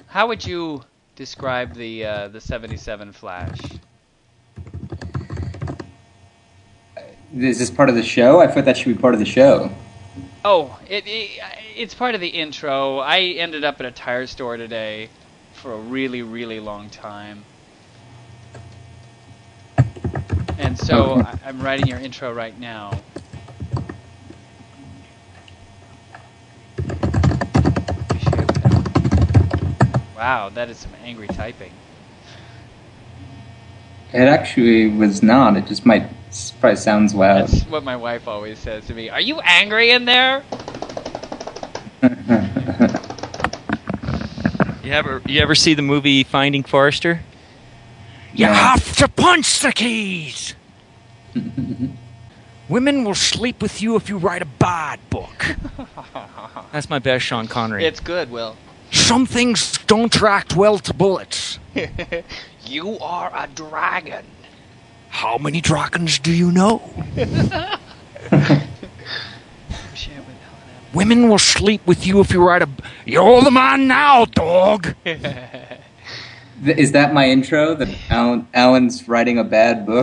How would you describe the 77 Flash? Is this part of the show? I thought that should be part of the show. Oh, it's part of the intro. I ended up at a tire store today for a really, really long time. And so I'm writing your intro right now. Wow, that is some angry typing. It actually was not. It just probably sounds loud. That's what my wife always says to me. Are you angry in there? You ever see the movie Finding Forrester? You have to punch the keys! Women will sleep with you if you write a bad book. That's my best Sean Connery. It's good, Will. Some things don't react well to bullets. You are a dragon. How many dragons do you know? Women will sleep with you if you write a... You're the man now, dog! Is that my intro? That Alan's writing a bad book?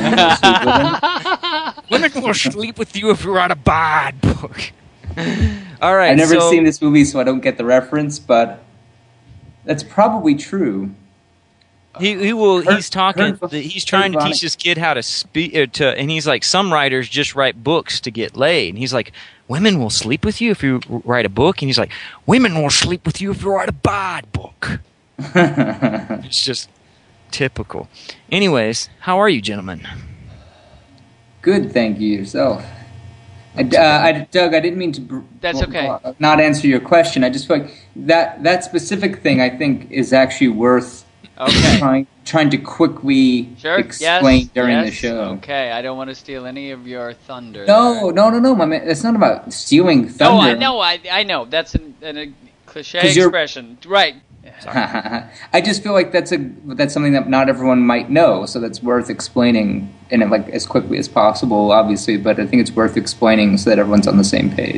Women will sleep with you if you write a bad book. All right. I've never seen this movie, so I don't get the reference, but that's probably true. He's talking. He's trying to teach this kid how to speak. And he's like, some writers just write books to get laid. And he's like, women will sleep with you if you write a book. And he's like, women will sleep with you if you write a bad book. It's just typical. Anyways, how are you, gentlemen? Good, thank you. Yourself. Doug, I didn't mean to. That's okay. Not answer your question. I just feel like that specific thing, I think, is actually worth trying to quickly explain during the show. Okay, I don't want to steal any of your thunder. No, my man. It's not about stealing thunder. No, I know. That's a cliche expression, right? I just feel like that's something that not everyone might know, so that's worth explaining in it like as quickly as possible, obviously. But I think it's worth explaining so that everyone's on the same page.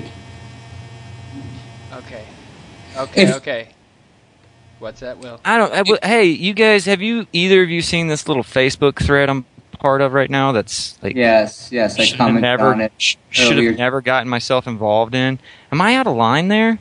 Okay. What's that, Will? Hey, you guys, have either of you seen this little Facebook thread I'm part of right now? That's like yes, I commented on it. Should have never gotten myself involved in. Am I out of line there?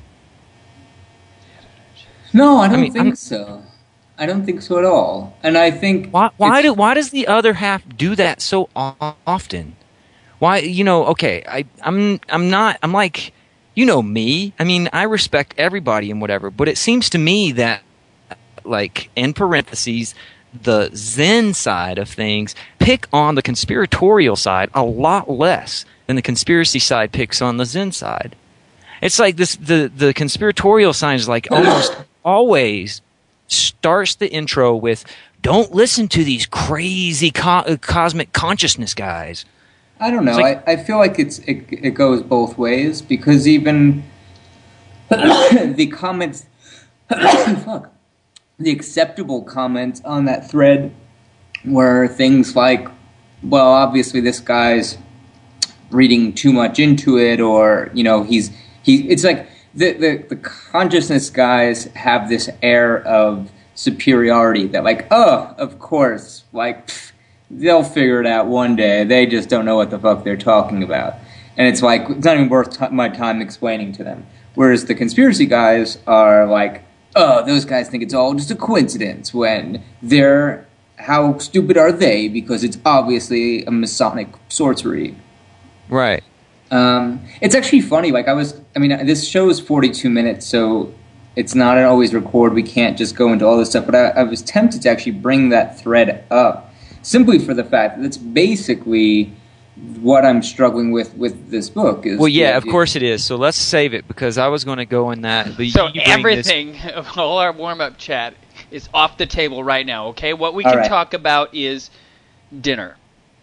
No, I don't think so. I don't think so at all. And I think why does the other half do that so often? Why, I'm like, you know me. I mean, I respect everybody and whatever, but it seems to me that, like, in parentheses, the Zen side of things pick on the conspiratorial side a lot less than the conspiracy side picks on the Zen side. It's like the conspiratorial side is like almost always starts the intro with, don't listen to these crazy cosmic consciousness guys. I don't know. Like, I feel like it goes both ways, because even the comments, the acceptable comments on that thread were things like, well, obviously this guy's reading too much into it, or it's like the consciousness guys have this air of superiority that, like, oh, of course, like, they'll figure it out one day. They just don't know what the fuck they're talking about. And it's like, it's not even worth my time explaining to them. Whereas the conspiracy guys are like, oh, those guys think it's all just a coincidence, when how stupid are they? Because it's obviously a Masonic sorcery. Right. It's actually funny. Like, this show is 42 minutes, so it's not always record. We can't just go into all this stuff. But I was tempted to actually bring that thread up, simply for the fact that it's basically what I'm struggling with this book. Well, yeah, of course it is. So let's save it, because I was going to go in that. But so everything, all our warm-up chat is off the table right now, okay? What we can talk about is dinner.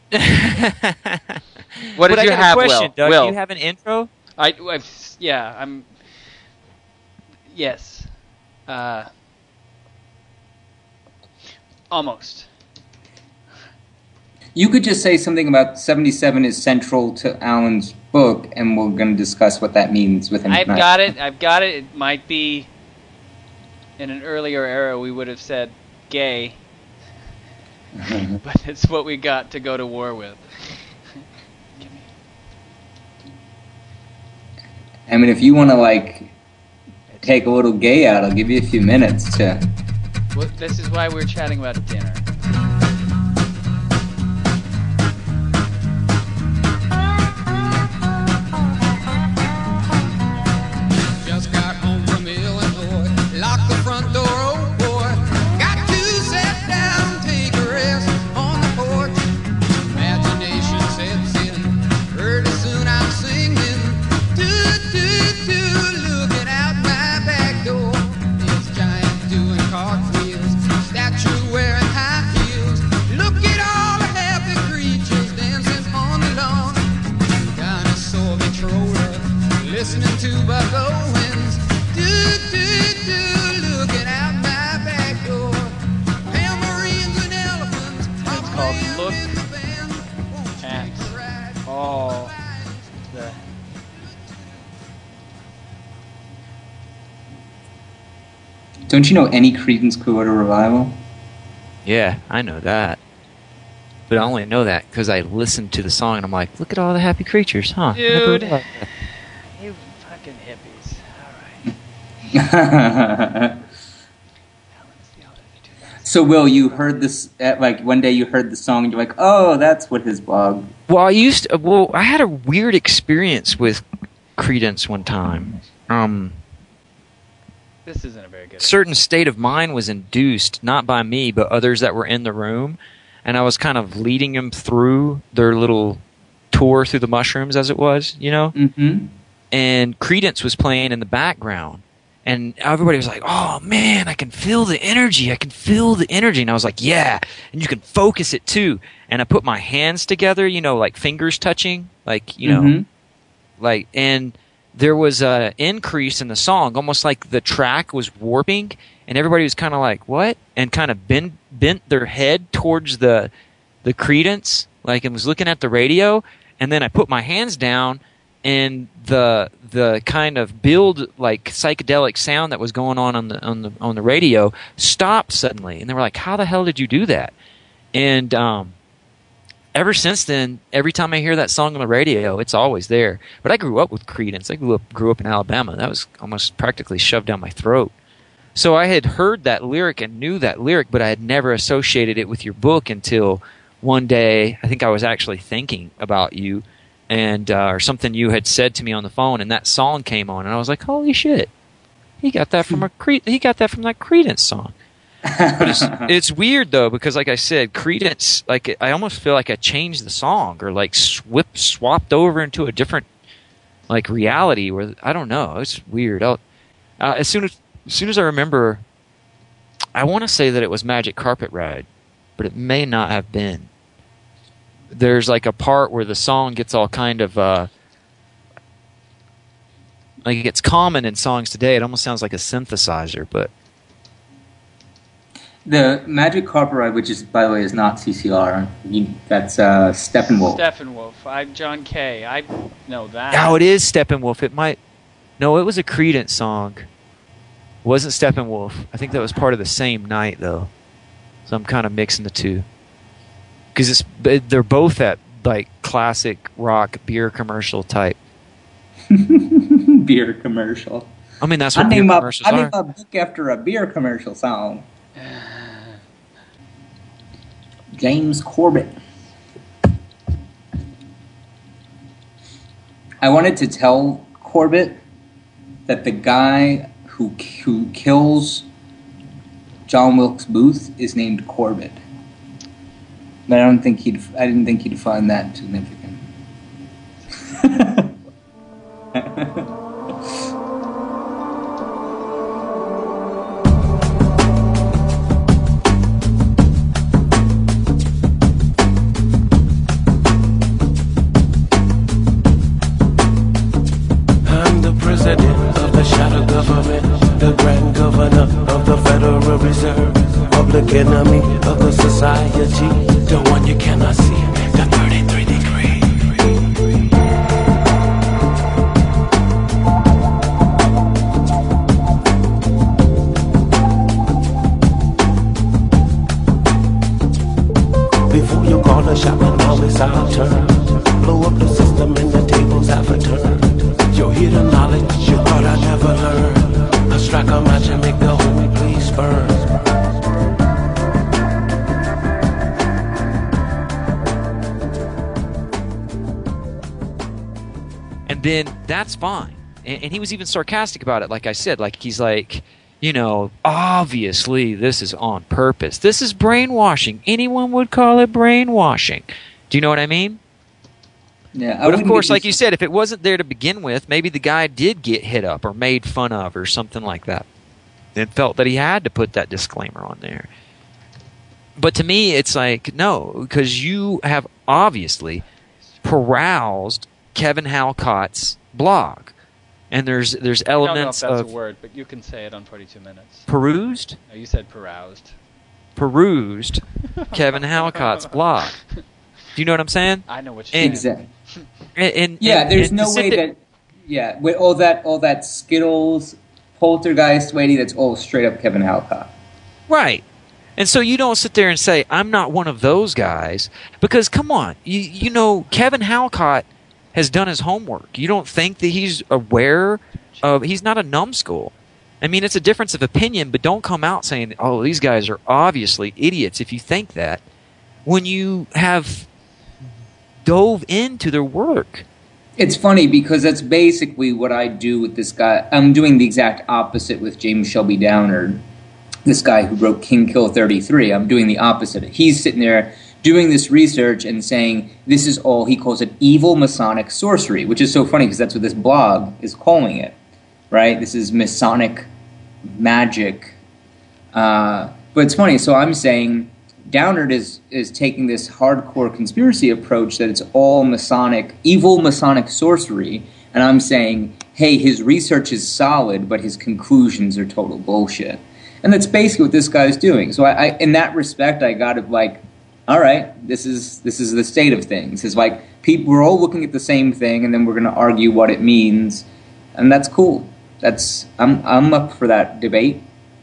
What did you have, question, Will? Doug, do you have an intro? Yes. Almost. You could just say something about 77 is central to Alan's book, and we're going to discuss what that means with him tonight. I've got it. It might be in an earlier era we would have said gay, but it's what we got to go to war with. I mean, if you want to like take a little gay out, I'll give you a few minutes to. Well, this is why we're chatting about dinner. Just got home from Illinois, locked the front door, oh boy. Got to sit down, take a rest on the porch. Imagination sets in, pretty soon I'm singing. Looking out my back door. It's giant doing cartwheels, statue wearing high heels. Look at all the happy creatures dancing on the lawn. Dinosaur controller, listening to Buck Owens. Looking out my back door. Marines and elephants. It's called Look at All the... Don't you know any Creedence Clearwater Revival? Yeah, I know that. But I only know that because I listened to the song and I'm like, look at all the happy creatures, huh? Dude, you fucking hippies. Alright. So, Will, you heard this, like, one day you heard the song and you're like, oh, that's what his blog... Well, I had a weird experience with Creedence one time. This isn't a very good... Certain state of mind was induced, not by me, but others that were in the room, and I was kind of leading them through their little tour through the mushrooms, as it was, you know? Mm-hmm. And Creedence was playing in the background, and everybody was like, oh, man, I can feel the energy, and I was like, yeah, and you can focus it, too. And I put my hands together, you know, like fingers touching, like, you know, like, and... There was an increase in the song, almost like the track was warping, and everybody was kind of like, what? And kind of bent their head towards the Creedence, like, and was looking at the radio. And then I put my hands down, and the kind of build, like, psychedelic sound that was going on the radio stopped suddenly. And they were like, how the hell did you do that? And ever since then, every time I hear that song on the radio, it's always there. But I grew up with Creedence. I grew up in Alabama. That was almost practically shoved down my throat. So I had heard that lyric and knew that lyric, but I had never associated it with your book until one day. I think I was actually thinking about you, and or something you had said to me on the phone, and that song came on, and I was like, "Holy shit! He got that from that Creedence song." But it's weird though, because like I said, Creedence, like I almost feel like I changed the song or like swapped over into a different like reality where I don't know. It's weird. As soon as I remember, I want to say that it was Magic Carpet Ride, but it may not have been. There's like a part where the song gets all kind of like it's common in songs today. It almost sounds like a synthesizer, but. The Magic Carpet Ride, which is, by the way, is not CCR. That's Steppenwolf. Steppenwolf. I'm John Kay. I know that. Oh, it is Steppenwolf. It might... No, it was a Creedence song. It wasn't Steppenwolf. I think that was part of the same night, though. So I'm kind of mixing the two. Because they're both that, like, classic rock beer commercial type. Beer commercial. I mean, that's what beer commercials are. I named a book after a beer commercial song. James Corbett. I wanted to tell Corbett that the guy who kills John Wilkes Booth is named Corbett, but I didn't think he'd find that significant. President of the shadow government, the grand governor of the Federal Reserve, public enemy of the society, the one you cannot see, the 33 degree. the shop and now it's our turn. Blow up the system and the tables have a turn. You'll hear the knowledge you thought I'd never learn. I strike a match and make the whole place burn. And then that's fine. And he was even sarcastic about it, like I said. Like, he's like, you know, obviously this is on purpose. This is brainwashing. Anyone would call it brainwashing. Do you know what I mean? Yeah, But of course, like you said, if it wasn't there to begin with, maybe the guy did get hit up or made fun of or something like that, and felt that he had to put that disclaimer on there. But to me, it's like, no, because you have obviously perused Kevin Halcott's blog. And there's I don't know if elements that's of a word, but you can say it on 42 minutes. perused No, you said perused. Kevin Halcott's blog. Do you know what I'm saying? I know what you're And- saying. And Yeah, there's and no to sit way there- that. Yeah, with all that Skittles, Poltergeist lady, that's all straight up Kevin Halcott. Right. And so you don't sit there and say, I'm not one of those guys. Because, come on, you know, Kevin Halcott has done his homework. You don't think that he's aware of... He's not a numbskull. I mean, it's a difference of opinion, but don't come out saying, oh, these guys are obviously idiots if you think that, when you have dove into their work. It's funny because that's basically what I do with this guy. I'm doing the exact opposite with James Shelby Downard, this guy who wrote King Kill 33. I'm doing the opposite. He's sitting there doing this research and saying this is all, he calls it evil Masonic sorcery, which is so funny because that's what this blog is calling it, right? This is Masonic magic. But it's funny. So I'm saying Downard is taking this hardcore conspiracy approach that it's all Masonic, evil Masonic sorcery, and I'm saying, hey, his research is solid, but his conclusions are total bullshit. And that's basically what this guy's doing. So I in that respect, I got to like, all right, this is the state of things. It's like we're all looking at the same thing, and then we're going to argue what it means, and that's cool. I'm up for that debate.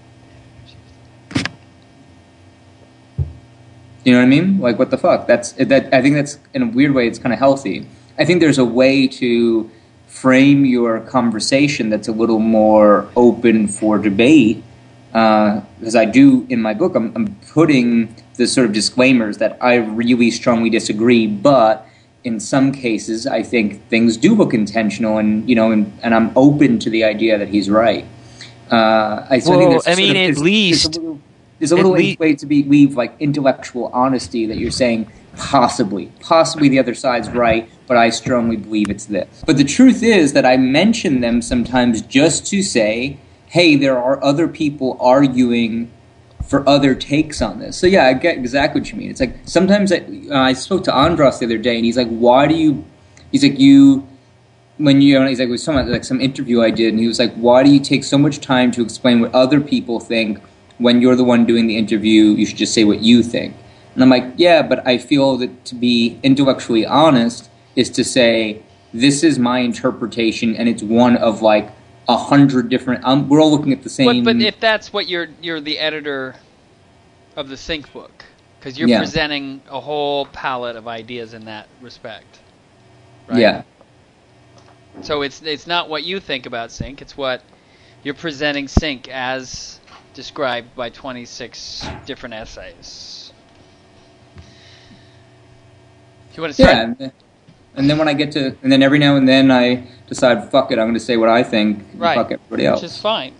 You know what I mean? Like, what the fuck? I think that's, in a weird way, it's kind of healthy. I think there's a way to frame your conversation that's a little more open for debate. Because I do, in my book, I'm putting the sort of disclaimers that I really strongly disagree, but in some cases, I think things do look intentional, and you know, and I'm open to the idea that he's right. Think there's a little way to leave like intellectual honesty that you're saying possibly the other side's right, but I strongly believe it's this. But the truth is that I mention them sometimes just to say, hey, there are other people arguing for other takes on this. So yeah, I get exactly what you mean. It's like sometimes I spoke to Andros the other day, and he's like, he's like, it was some interview I did, and he was like, why do you take so much time to explain what other people think when you're the one doing the interview? You should just say what you think. And I'm like, yeah, but I feel that to be intellectually honest is to say, this is my interpretation, and it's one of like 100 different. We're all looking at the same. But if that's what you're the editor of the Sync book, because you're presenting a whole palette of ideas in that respect, right? Yeah. So it's not what you think about Sync; it's what you're presenting Sync as described by 26 different essays. You want to start? Yeah. And then when I get to, and then every now and then I decide, fuck it, I'm going to say what I think, right. Fuck everybody else. Which is fine.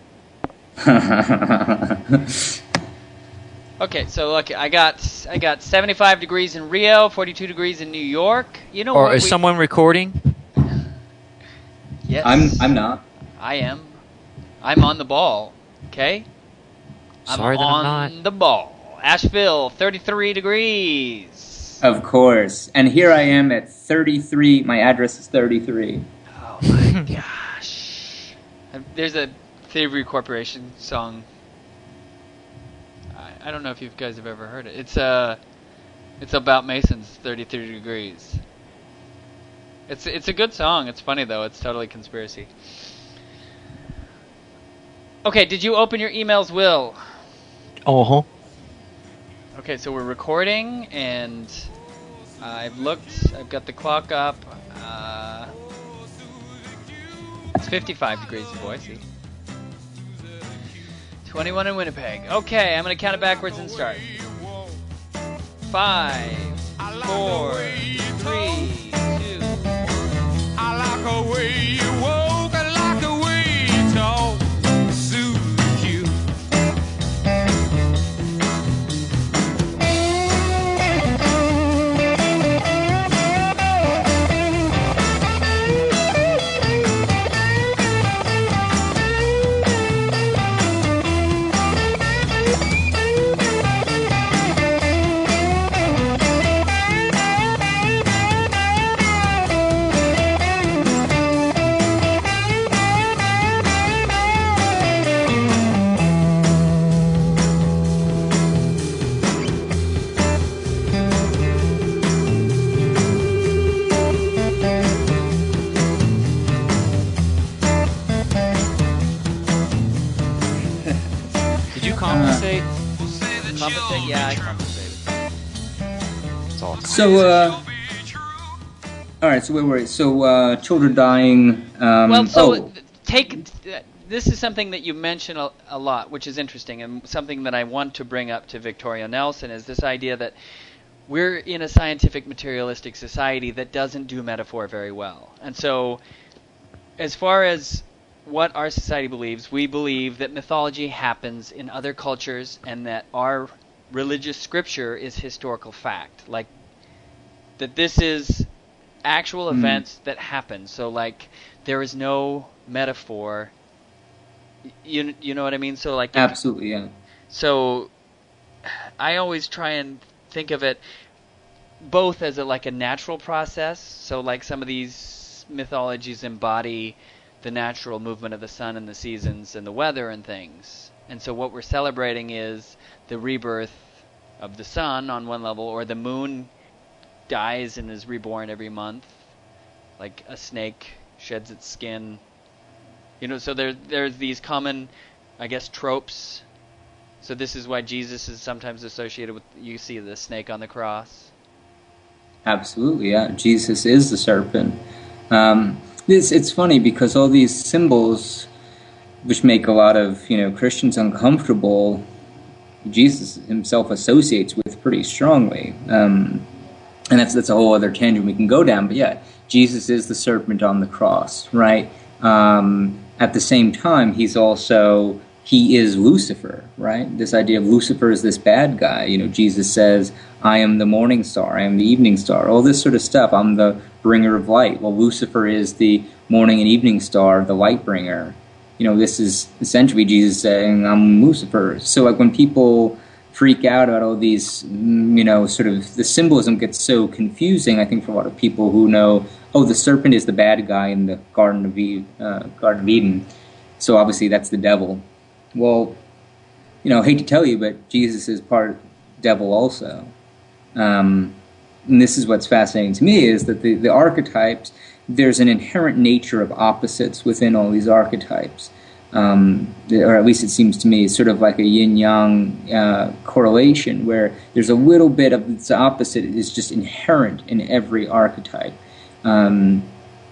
Okay, so look, I got 75 degrees in Rio, 42 degrees in New York. You know Or what? is someone recording? Yes. I'm not. I am. I'm on the ball. Okay? Sorry that I'm not. on the ball. Asheville, 33 degrees. Of course. And here I am at 33. My address is 33. Oh my gosh. There's a Thievery Corporation song. I don't know if you guys have ever heard it. It's about Mason's 33 degrees. It's a good song. It's funny though. It's totally conspiracy. Okay, did you open your emails, Will? Uh-huh. Okay, so we're recording, and I've looked. I've got the clock up. It's 55 degrees in Boise. 21 in Winnipeg. Okay, I'm gonna count it backwards and start. 5, 4, 3, 2. I like the way you walk, I like the way you talk. Suits you. Did you compensate? Compensate? Yeah, I compensated. It's all. So, all right. So where were we? So, children dying. Well, so oh, this is something that you mention a lot, which is interesting, and something that I want to bring up to Victoria Nelson is this idea that we're in a scientific materialistic society that doesn't do metaphor very well. And so, as far as what our society believes, we believe that mythology happens in other cultures and that our religious scripture is historical fact. Like, that this is actual events that happen. So, like, there is no metaphor. You know what I mean? So, like, absolutely, yeah. so I always try and think of it both as like a natural process. So, like, some of these mythologies embody the natural movement of the sun and the seasons and the weather and things. And so what we're celebrating is the rebirth of the sun on one level, or the moon dies and is reborn every month, like a snake sheds its skin. You know, so there's these common, I guess, tropes. So this is why Jesus is sometimes associated with, you see the snake on the cross. Absolutely, yeah. Jesus is the serpent. It's funny because all these symbols, which make a lot of Christians uncomfortable, Jesus himself associates with pretty strongly, and that's a whole other tangent we can go down. But yeah, Jesus is the serpent on the cross, right? At the same time, he is Lucifer, right? This idea of Lucifer as this bad guy. Jesus says, I am the morning star, I am the evening star, all this sort of stuff. I'm the bringer of light. Well, Lucifer is the morning and evening star, the light bringer. This is essentially Jesus saying, I'm Lucifer. So, like, when people freak out about all these, sort of, the symbolism gets so confusing, I think, for a lot of people who know, oh, the serpent is the bad guy in the Garden of Eden. So obviously that's the devil. Well, I hate to tell you, but Jesus is part devil also. And this is what's fascinating to me, is that the archetypes, there's an inherent nature of opposites within all these archetypes. Or at least it seems to me, sort of like a yin-yang correlation, where there's a little bit of its opposite is just inherent in every archetype. And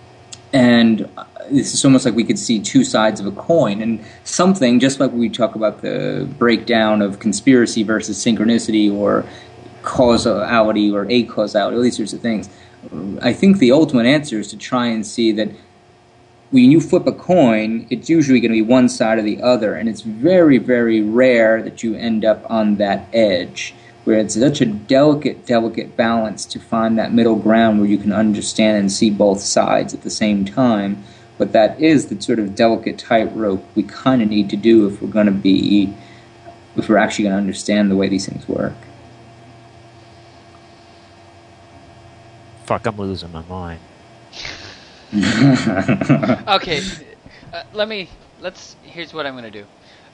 it's almost like we could see two sides of a coin, and something, just like we talk about the breakdown of conspiracy versus synchronicity, or causality or acausality, all these sorts of things. I think the ultimate answer is to try and see that when you flip a coin, it's usually going to be one side or the other, and it's very, very rare that you end up on that edge, where it's such a delicate balance to find that middle ground where you can understand and see both sides at the same time. But that is the sort of delicate tightrope we kind of need to do if we're actually going to understand the way these things work. Fuck, I'm losing my mind. Okay, here's what I'm going to do.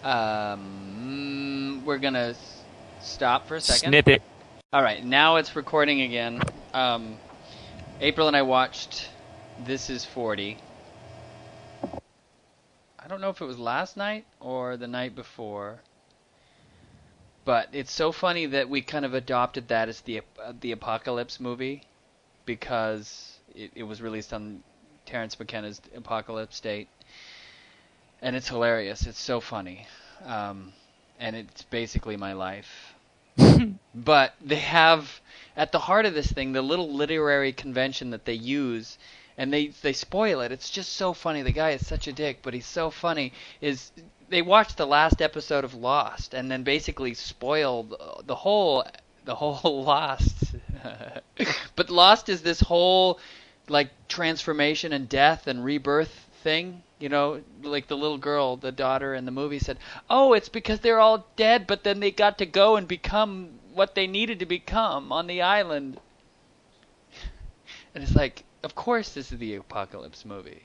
We're going to stop for a second. Snippet. All right, now it's recording again. April and I watched This Is 40. I don't know if it was last night or the night before. But it's so funny that we kind of adopted that as the Apocalypse movie, because it was released on Terrence McKenna's Apocalypse date, and it's hilarious. It's so funny, and it's basically my life. But they have at the heart of this thing the little literary convention that they use, and they spoil it. It's just so funny. The guy is such a dick, but he's so funny. They watched the last episode of Lost and then basically spoiled the whole Lost. But Lost is this whole like transformation and death and rebirth thing. You know, like the little girl, the daughter in the movie said, "Oh, it's because they're all dead, but then they got to go and become what they needed to become on the island." And it's like, of course this is the Apocalypse movie.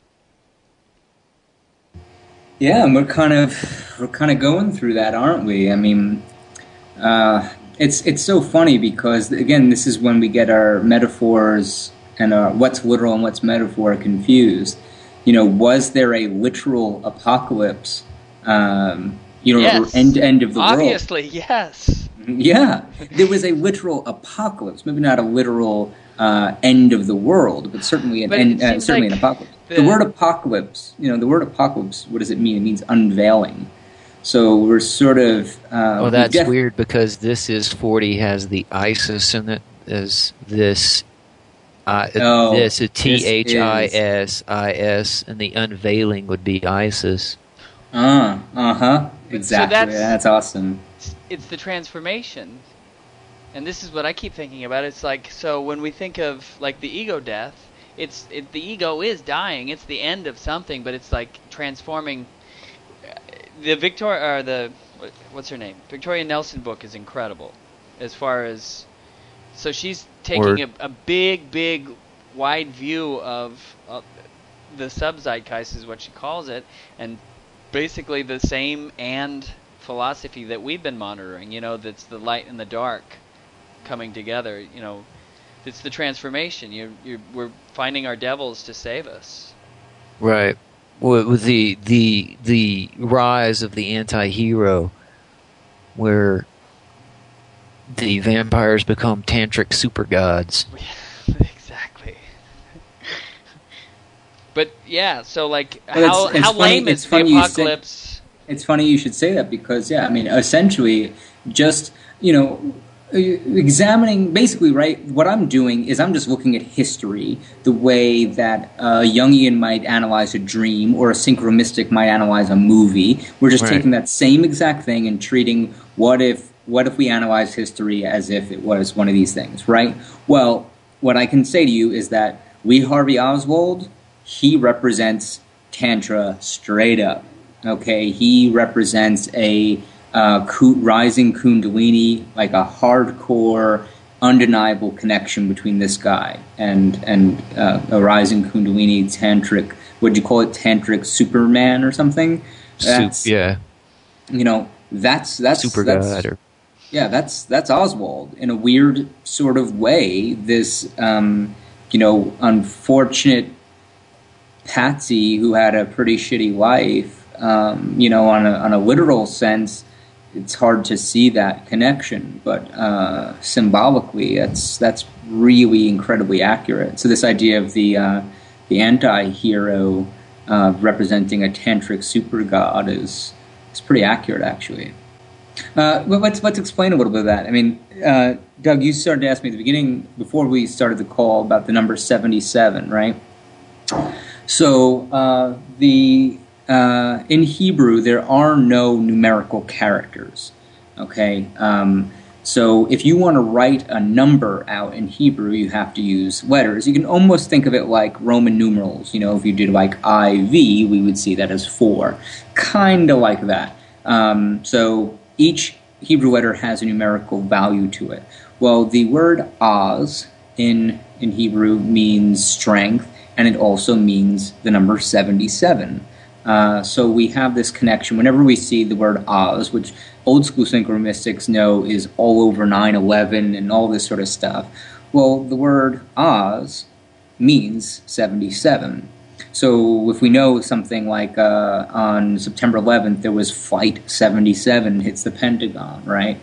Yeah, and we're kind of going through that, aren't we? I mean, it's so funny because again, this is when we get our metaphors and what's literal and what's metaphor confused. You know, was there a literal apocalypse? Yes. End of the world. Obviously, yes. Yeah, there was a literal apocalypse. Maybe not a literal end of the world, but certainly an apocalypse. The word apocalypse, the word apocalypse, what does it mean? It means unveiling. So we're sort of... well, that's weird because this is 40 has the ISIS in it. Is this... this is THISIS, and the unveiling would be ISIS. Exactly. So that's awesome. It's the transformation. And this is what I keep thinking about. It's like, so when we think of like the ego death, the ego is dying. It's the end of something, but it's like transforming. What's her name? Victoria Nelson book is incredible, as far as, so she's taking a big wide view of the sub-zeitgeist is what she calls it, and basically the same and philosophy that we've been monitoring. That's the light and the dark coming together. It's the transformation. We're finding our devils to save us. Right. Well, with the rise of the anti-hero, where the vampires become tantric super gods. Exactly. But yeah, so like, how lame is the apocalypse? It's funny you should say that because essentially, just examining, basically, right, what I'm doing is I'm just looking at history the way that a Jungian might analyze a dream or a synchromistic might analyze a movie. We're just taking that same exact thing and treating what if we analyze history as if it was one of these things, right? Well, what I can say to you is that Lee Harvey Oswald, he represents Tantra straight up, okay? He represents a rising Kundalini, like a hardcore, undeniable connection between this guy and a rising Kundalini tantric. Would you call it tantric Superman or something? That's super god. That's Oswald in a weird sort of way. This unfortunate patsy who had a pretty shitty life. On a literal sense, it's hard to see that connection, but symbolically, that's really incredibly accurate. So this idea of the anti-hero representing a tantric super god is pretty accurate, actually. Let's explain a little bit of that. I mean, Doug, you started to ask me at the beginning, before we started the call, about the number 77, right? So in Hebrew, there are no numerical characters, okay? So if you want to write a number out in Hebrew, you have to use letters. You can almost think of it like Roman numerals. If you did like IV, we would see that as 4. Kind of like that. So each Hebrew letter has a numerical value to it. Well, the word Oz in Hebrew means strength, and it also means the number 77. So we have this connection. Whenever we see the word Oz, which old school synchromystics know is all over 9/11 and all this sort of stuff, well, the word Oz means 77. So if we know something like on September 11th, there was Flight 77 hits the Pentagon, right?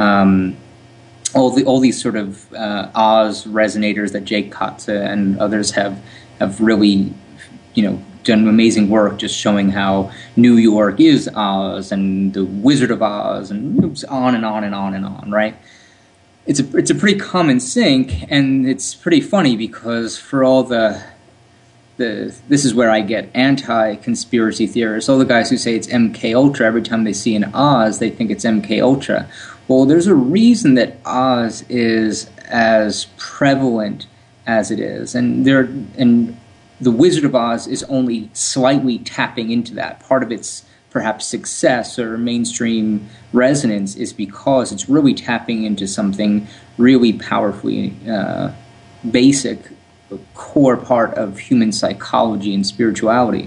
All these sort of Oz resonators that Jake Kotze and others have really, done amazing work just showing how New York is Oz and the Wizard of Oz and on and on and on and on, right? It's a pretty common sync, and it's pretty funny because for all this is where I get anti-conspiracy theorists. All the guys who say it's MK Ultra, every time they see an Oz, they think it's MK Ultra. Well, there's a reason that Oz is as prevalent as it is, and the Wizard of Oz is only slightly tapping into that. Part of its perhaps success or mainstream resonance is because it's really tapping into something really powerfully basic, core part of human psychology and spirituality.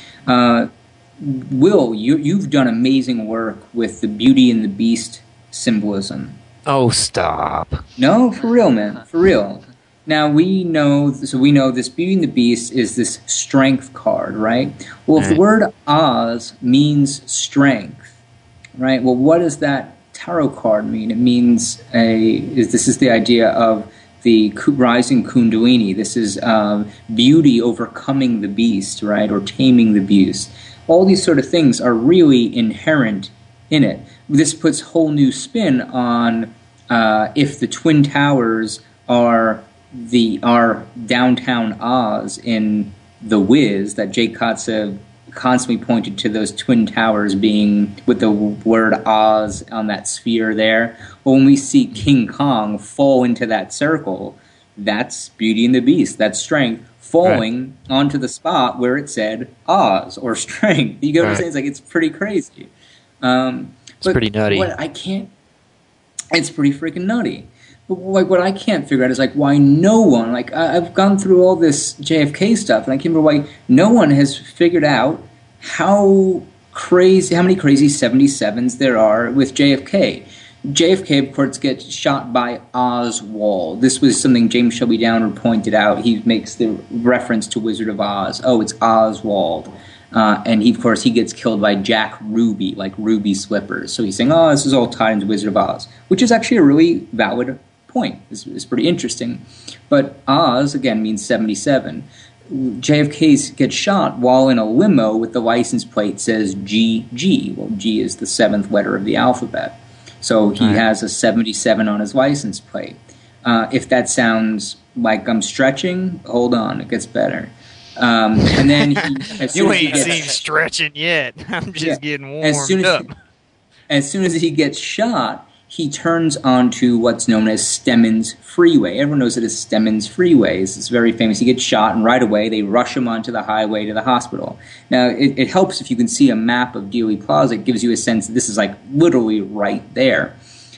Will, you've done amazing work with the Beauty and the Beast symbolism. Oh, stop. No, for real, man. For real. Now, we know this Beauty and the Beast is this strength card, right? Well, if the word Oz means strength, right? Well, what does that tarot card mean? It means this is the idea of the rising Kundalini. This is beauty overcoming the beast, right? Or taming the beast. All these sort of things are really inherent in it. This puts whole new spin on if the Twin Towers are downtown Oz in The Wiz, that Jake Kotze constantly pointed to those Twin Towers being with the word Oz on that sphere there. Well, when we see King Kong fall into that circle, that's Beauty and the Beast, that's strength, falling onto the spot where it said Oz or strength. You get what I'm saying? It's like, it's pretty crazy. It's pretty nutty. It's pretty freaking nutty. But what I can't figure out is why no one, I've gone through all this JFK stuff, and I can't remember why no one has figured out how many crazy 77s there are with JFK. JFK, of course, gets shot by Oswald. This was something James Shelby Downer pointed out. He makes the reference to Wizard of Oz. Oh, it's Oswald. And of course, he gets killed by Jack Ruby, like Ruby Slippers. So he's saying, this is all tied into Wizard of Oz, which is actually a really valid point. It's pretty interesting. But Oz, again, means 77. JFK gets shot while in a limo with the license plate says GG. Well, G is the seventh letter of the alphabet. So he has a 77 on his license plate. If that sounds like I'm stretching, hold on, it gets better. And then you ain't seen stretching yet. I'm just getting warmed up. As soon as he gets shot, he turns onto what's known as Stemmons Freeway. Everyone knows it as Stemmons Freeway. It's very famous. He gets shot, and right away they rush him onto the highway to the hospital. Now, it helps if you can see a map of Dealey Plaza. It gives you a sense that this is literally right there.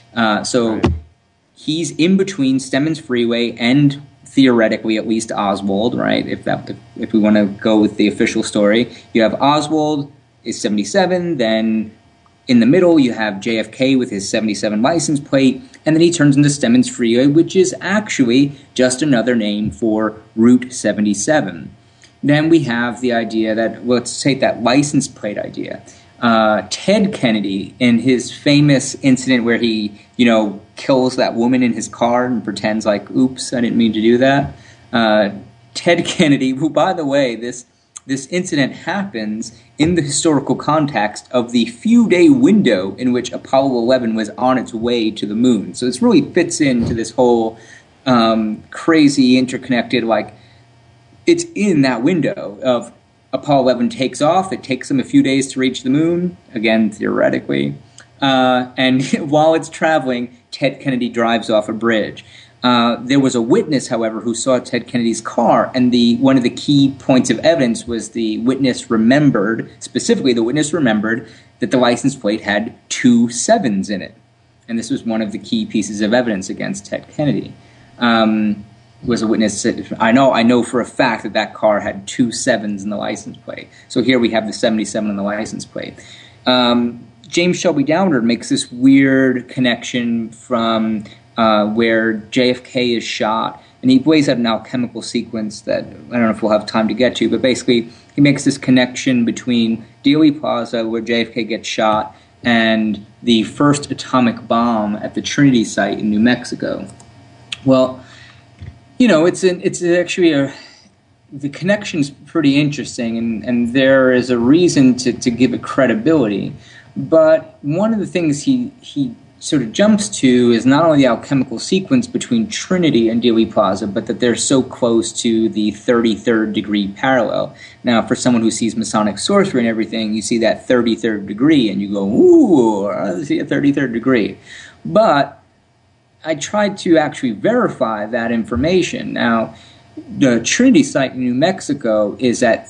He's in between Stemmons Freeway and theoretically at least Oswald, right? If we want to go with the official story, you have Oswald is 77, then in the middle you have JFK with his 77 license plate, and then he turns into Stemmons Freeway, which is actually just another name for Route 77. Then we have the idea that, let's take that license plate idea. Ted Kennedy, in his famous incident where he, kills that woman in his car and pretends oops, I didn't mean to do that. Ted Kennedy, who, by the way, this incident happens in the historical context of the few-day window in which Apollo 11 was on its way to the moon. So this really fits into this whole crazy, interconnected, it's in that window of Apollo 11 takes off. It takes them a few days to reach the moon, again, theoretically. And while it's traveling, Ted Kennedy drives off a bridge. There was a witness, however, who saw Ted Kennedy's car, and one of the key points of evidence was the witness remembered that the license plate had 2 sevens in it. And this was one of the key pieces of evidence against Ted Kennedy. Was a witness said, I know for a fact that car had 2 sevens in the license plate. So here we have the 77 on the license plate. James Shelby Downer makes this weird connection from where JFK is shot And he lays out an alchemical sequence that I don't know if we'll have time to get to, but basically he makes this connection between Dealey Plaza, where JFK gets shot, and the first atomic bomb at the Trinity site in New Mexico. Well, the connection's pretty interesting, and there is a reason to give it credibility. But one of the things he sort of jumps to is not only the alchemical sequence between Trinity and Dealey Plaza, but that they're so close to the 33rd degree parallel. Now, for someone who sees Masonic sorcery and everything, you see that 33rd degree, and you go, ooh, I see a 33rd degree. But I tried to actually verify that information. Now, the Trinity site in New Mexico is at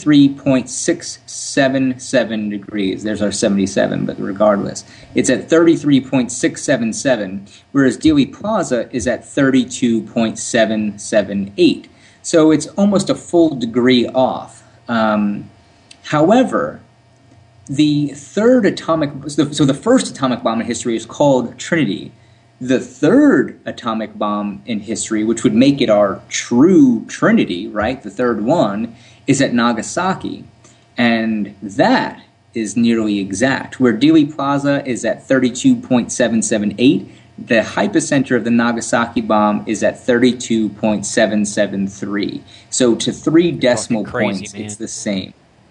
33.677 degrees. There's our 77, but regardless. It's at 33.677, whereas Dealey Plaza is at 32.778. So it's almost a full degree off. However, the first atomic bomb in history is called Trinity. The third atomic bomb in history, which would make it our true Trinity, right, the third one, is at Nagasaki. And that is nearly exact. Where Dealey Plaza is at 32.778, the hypocenter of the Nagasaki bomb is at 32.773. So to 3 decimal points, man. It's the same.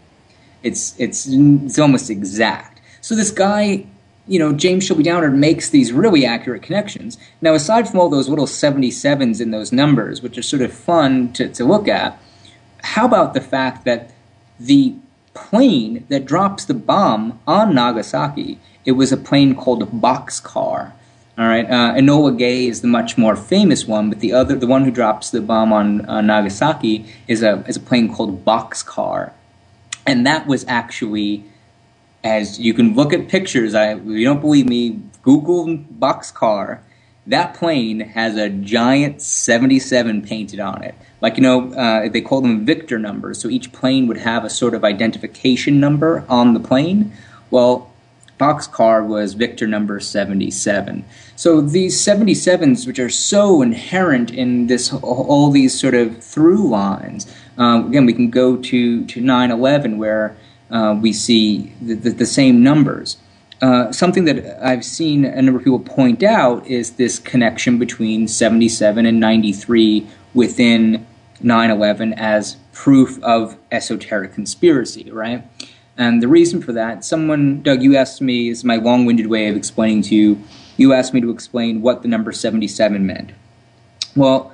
It's almost exact. So this guy, James Shelby Downard makes these really accurate connections. Now, aside from all those little 77s in those numbers, which are sort of fun to look at, how about the fact that the plane that drops the bomb on Nagasaki, it was a plane called a Boxcar. All right, Enola Gay is the much more famous one, but the one who drops the bomb on Nagasaki is a plane called Boxcar, and that was actually, as you can look at pictures, if you don't believe me, Google Boxcar. That plane has a giant 77 painted on it. Like, they call them Victor numbers, so each plane would have a sort of identification number on the plane. Well, Boxcar was Victor number 77. So these 77s, which are so inherent in all these sort of through lines, again, we can go to 9/11 where we see the same numbers. Something that I've seen a number of people point out is this connection between 77 and 93 within 9/11 as proof of esoteric conspiracy, right? And the reason for that, Doug, you asked me, is my long-winded way of explaining to you, you asked me to explain what the number 77 meant. Well,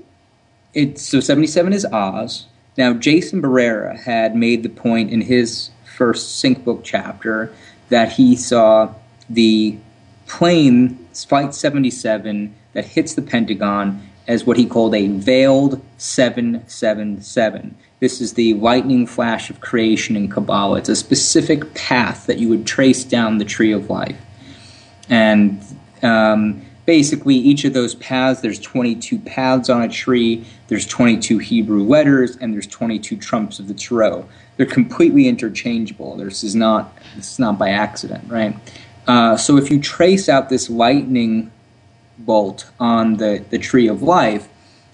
so 77 is Oz. Now, Jason Barrera had made the point in his first Sync Book chapter that he saw the plane, Flight 77, that hits the Pentagon as what he called a veiled 777. This is the lightning flash of creation in Kabbalah. It's a specific path that you would trace down the tree of life. And basically, each of those paths, there's 22 paths on a tree, there's 22 Hebrew letters, and there's 22 trumps of the tarot. They're completely interchangeable. This is not by accident, right? So if you trace out this lightning bolt on the tree of life,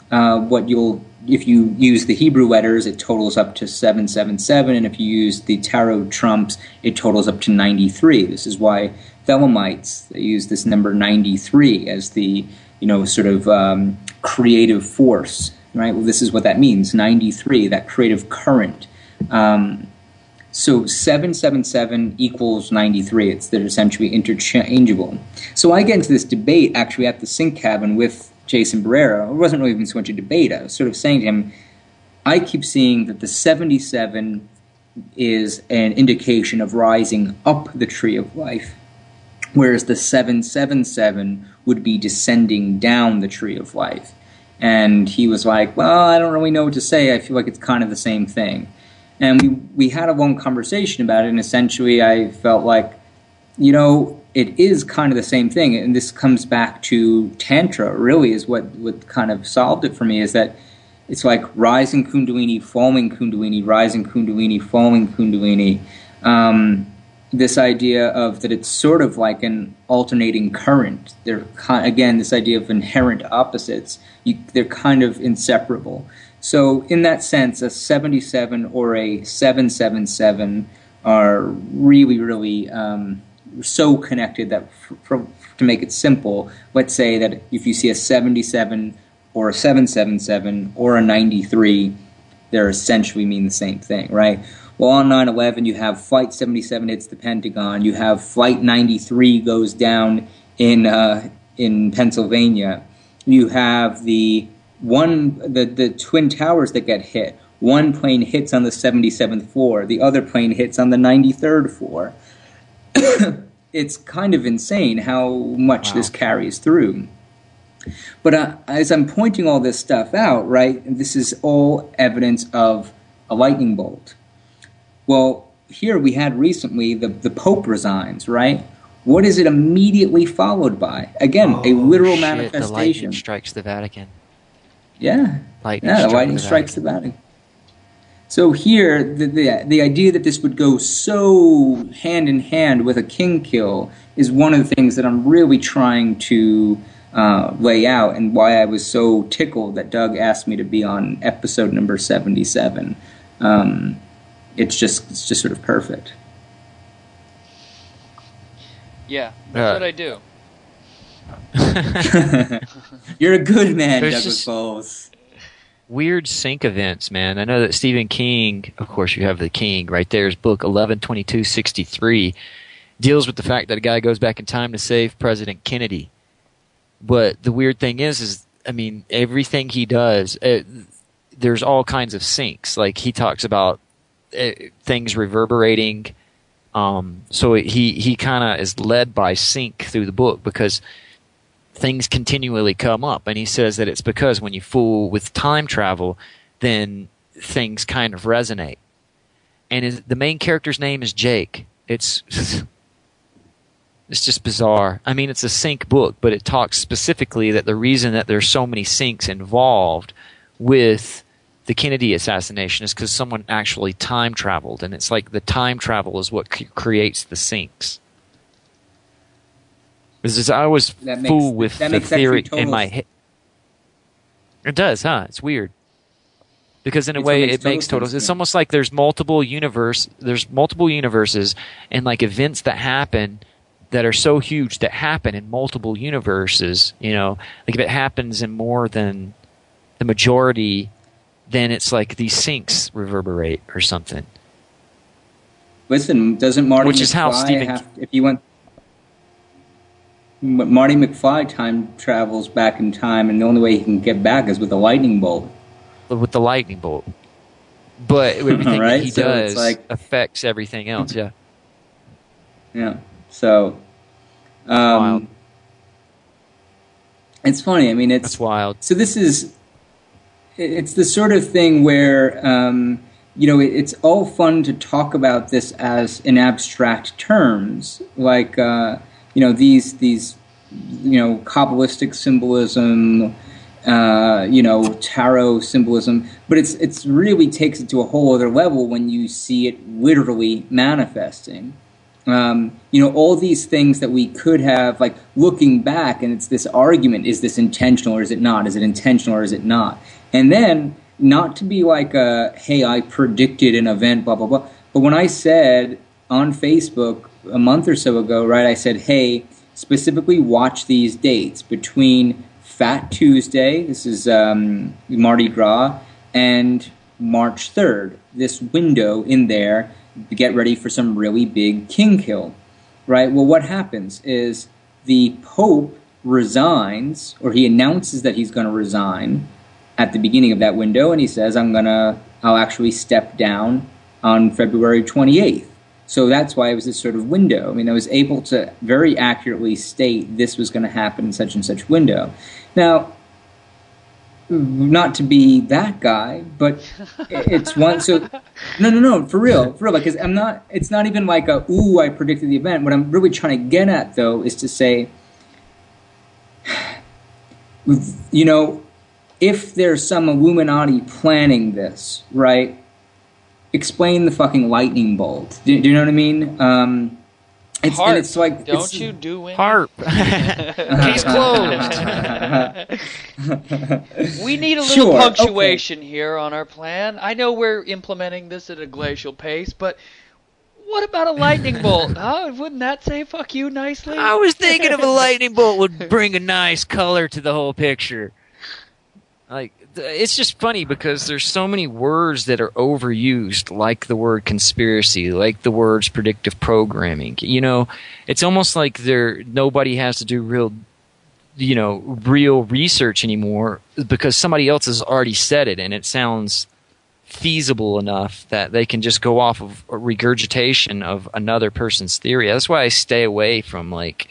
if you use the Hebrew letters, it totals up to 777, and if you use the tarot trumps, it totals up to 93. This is why Thelemites, they use this number 93 as the sort of creative force, right? Well, this is what that means, 93, that creative current. So 777 equals 93. They're essentially interchangeable. So I get into this debate actually at the Sync Cabin with Jason Barrera. It wasn't really even so much a debate. I was sort of saying to him, I keep seeing that the 77 is an indication of rising up the tree of life, whereas the 777 would be descending down the tree of life. And he was like, well, I don't really know what to say. I feel like it's kind of the same thing. And we had a long conversation about it, and essentially I felt like, it is kind of the same thing. And this comes back to Tantra, really, is what kind of solved it for me, is that it's like rising Kundalini, falling Kundalini, rising Kundalini, falling Kundalini. this idea of that it's sort of like an alternating current. They're again, this idea of inherent opposites. They're kind of inseparable. So in that sense, a 77 or a 777 are really, really so connected that to make it simple, let's say that if you see a 77 or a 777 or a 93, they essentially mean the same thing, right? Well, on 9/11, you have Flight 77 hits the Pentagon. You have Flight 93 goes down in Pennsylvania. You have the Twin Towers that get hit. One plane hits on the 77th floor. The other plane hits on the 93rd floor. It's kind of insane how much this carries through. But as I'm pointing all this stuff out, right, this is all evidence of a lightning bolt. Well, here we had recently the Pope resigns, right? What is it immediately followed by? Again, a literal manifestation. The lightning strikes the Vatican. Yeah. The lightning strikes the Vatican. So here, the idea that this would go so hand in hand with a king kill is one of the things that I'm really trying to lay out, and why I was so tickled that Doug asked me to be on episode number 77. It's just sort of perfect. Yeah, that's what I do. You're a good man, There's Douglas just Bowles. Weird sync events, man. I know that Stephen King, of course, you have the King right there. His book 11/22/63 deals with the fact that a guy goes back in time to save President Kennedy. But the weird thing is I mean, everything he does, there's all kinds of syncs. Like he talks about things reverberating. So he kind of is led by sync through the book because things continually come up. And he says that it's because when you fool with time travel, then things kind of resonate. And the main character's name is Jake. It's just bizarre. I mean, it's a sync book, but it talks specifically that the reason that there's so many syncs involved with the Kennedy assassination is because someone actually time traveled, and it's like the time travel is what creates the syncs. Because I always fool with the theory in my head. It does, huh? It's weird. Because in a way, it makes total sense. It's almost like there's multiple universes, and like events that happen that are so huge that happen in multiple universes. You know, like if it happens in more than the majority, then it's like these syncs reverberate or something. Listen, doesn't Marty Which McFly is how Stephen... if you went... Marty McFly time travels back in time, and the only way he can get back is with a lightning bolt. With the lightning bolt. But everything right? that he does affects everything else, yeah. Yeah. So, wild. It's funny. I mean, That's wild. So this is... It's the sort of thing where, you know, it's all fun to talk about this as in abstract terms, like, you know, these, you know, Kabbalistic symbolism, you know, tarot symbolism, but it's really takes it to a whole other level when you see it literally manifesting. You know, all these things that we could have, like, looking back, and it's this argument, is this intentional or is it not? Is it intentional or is it not? And then, not to be like hey, I predicted an event, blah, blah, blah. But when I said on Facebook a month or so ago, right, I said, hey, specifically watch these dates between Fat Tuesday, this is Mardi Gras, and March 3rd. This window in there, to get ready for some really big king kill, right? Well, what happens is the Pope resigns, or he announces that he's going to resign at the beginning of that window, and he says, I'll actually step down on February 28th. So that's why it was this sort of window. I mean, I was able to very accurately state this was going to happen in such and such window. Now, not to be that guy, but it's one. So, no, for real, because it's not even like I predicted the event. What I'm really trying to get at, though, is to say, you know, if there's some Illuminati planning this, right? Explain the fucking lightning bolt. Do you know what I mean? Harp. it's like Don't it's, you do it? Harp. Case closed. We need a little Sure, punctuation here on our plan. I know we're implementing this at a glacial pace, but what about a lightning bolt? Huh? Wouldn't that say "fuck you" nicely? I was thinking of a lightning bolt would bring a nice color to the whole picture. Like, it's just funny because there's so many words that are overused, like the word conspiracy, like the words predictive programming. You know, it's almost like nobody has to do real research anymore because somebody else has already said it and it sounds feasible enough that they can just go off of a regurgitation of another person's theory. That's why I stay away from like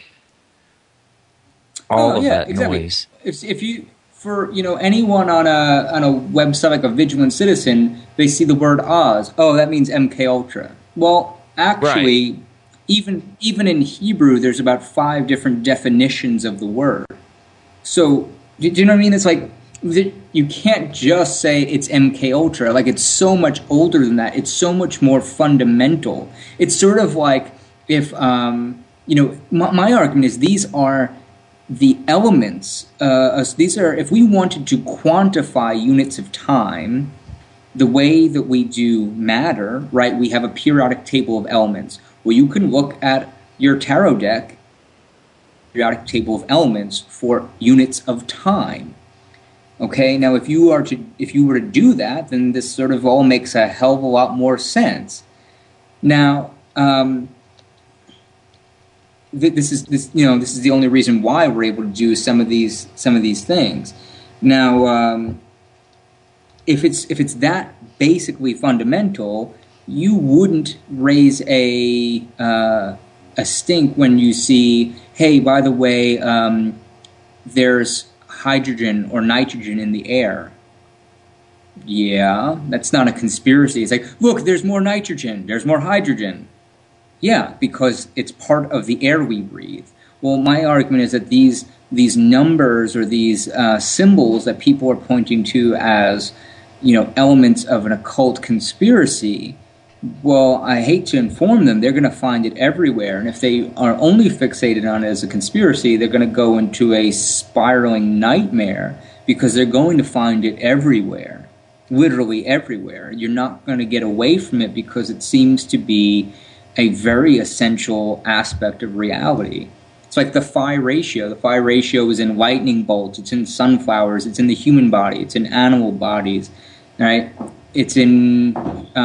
all of that noise. If you for anyone on a website like a Vigilant Citizen, they see the word Oz. Oh, that means MK Ultra. Well, actually, right. Even in Hebrew, there's about 5 different definitions of the word. So, do you know what I mean? It's like you can't just say it's MK Ultra. Like, it's so much older than that. It's so much more fundamental. It's sort of like if my argument is these are the elements. These are, if we wanted to quantify units of time, the way that we do matter, right? We have a periodic table of elements. Well, you can look at your tarot deck, periodic table of elements for units of time. Okay, now if you were to do that, then this sort of all makes a hell of a lot more sense. Now, this is the only reason why we're able to do some of these things. Now, if it's that basically fundamental, you wouldn't raise a stink when you see, hey, by the way, there's hydrogen or nitrogen in the air. Yeah, that's not a conspiracy. It's like, look, there's more nitrogen, there's more hydrogen. Yeah, because it's part of the air we breathe. Well, my argument is that these numbers or these symbols that people are pointing to as, elements of an occult conspiracy, well, I hate to inform them, they're going to find it everywhere. And if they are only fixated on it as a conspiracy, they're going to go into a spiraling nightmare because they're going to find it everywhere, literally everywhere. You're not going to get away from it because it seems to be a very essential aspect of reality. It's like the phi ratio. The phi ratio is in lightning bolts. It's in sunflowers. It's in the human body. It's in animal bodies, right? It's in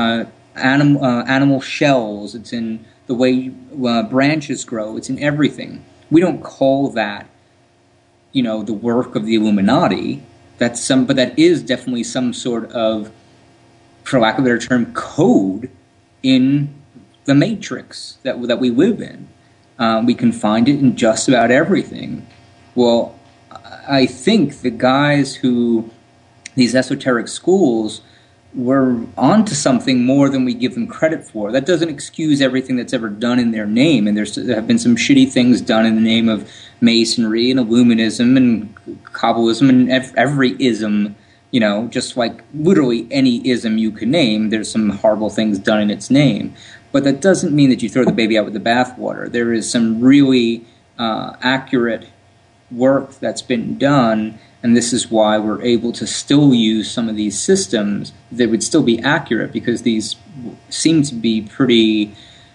animal shells. It's in the way branches grow. It's in everything. We don't call that, the work of the Illuminati. But that is definitely some sort of, for lack of a better term, code in the matrix that we live in. We can find it in just about everything. Well, I think the guys these esoteric schools, were onto something more than we give them credit for. That doesn't excuse everything that's ever done in their name, and there have been some shitty things done in the name of Masonry and Illuminism and Kabbalism and every ism. Just like literally any ism you can name, there's some horrible things done in its name. But that doesn't mean that you throw the baby out with the bathwater. There is some really accurate work that's been done, and this is why we're able to still use some of these systems that would still be accurate, because these seem to be pretty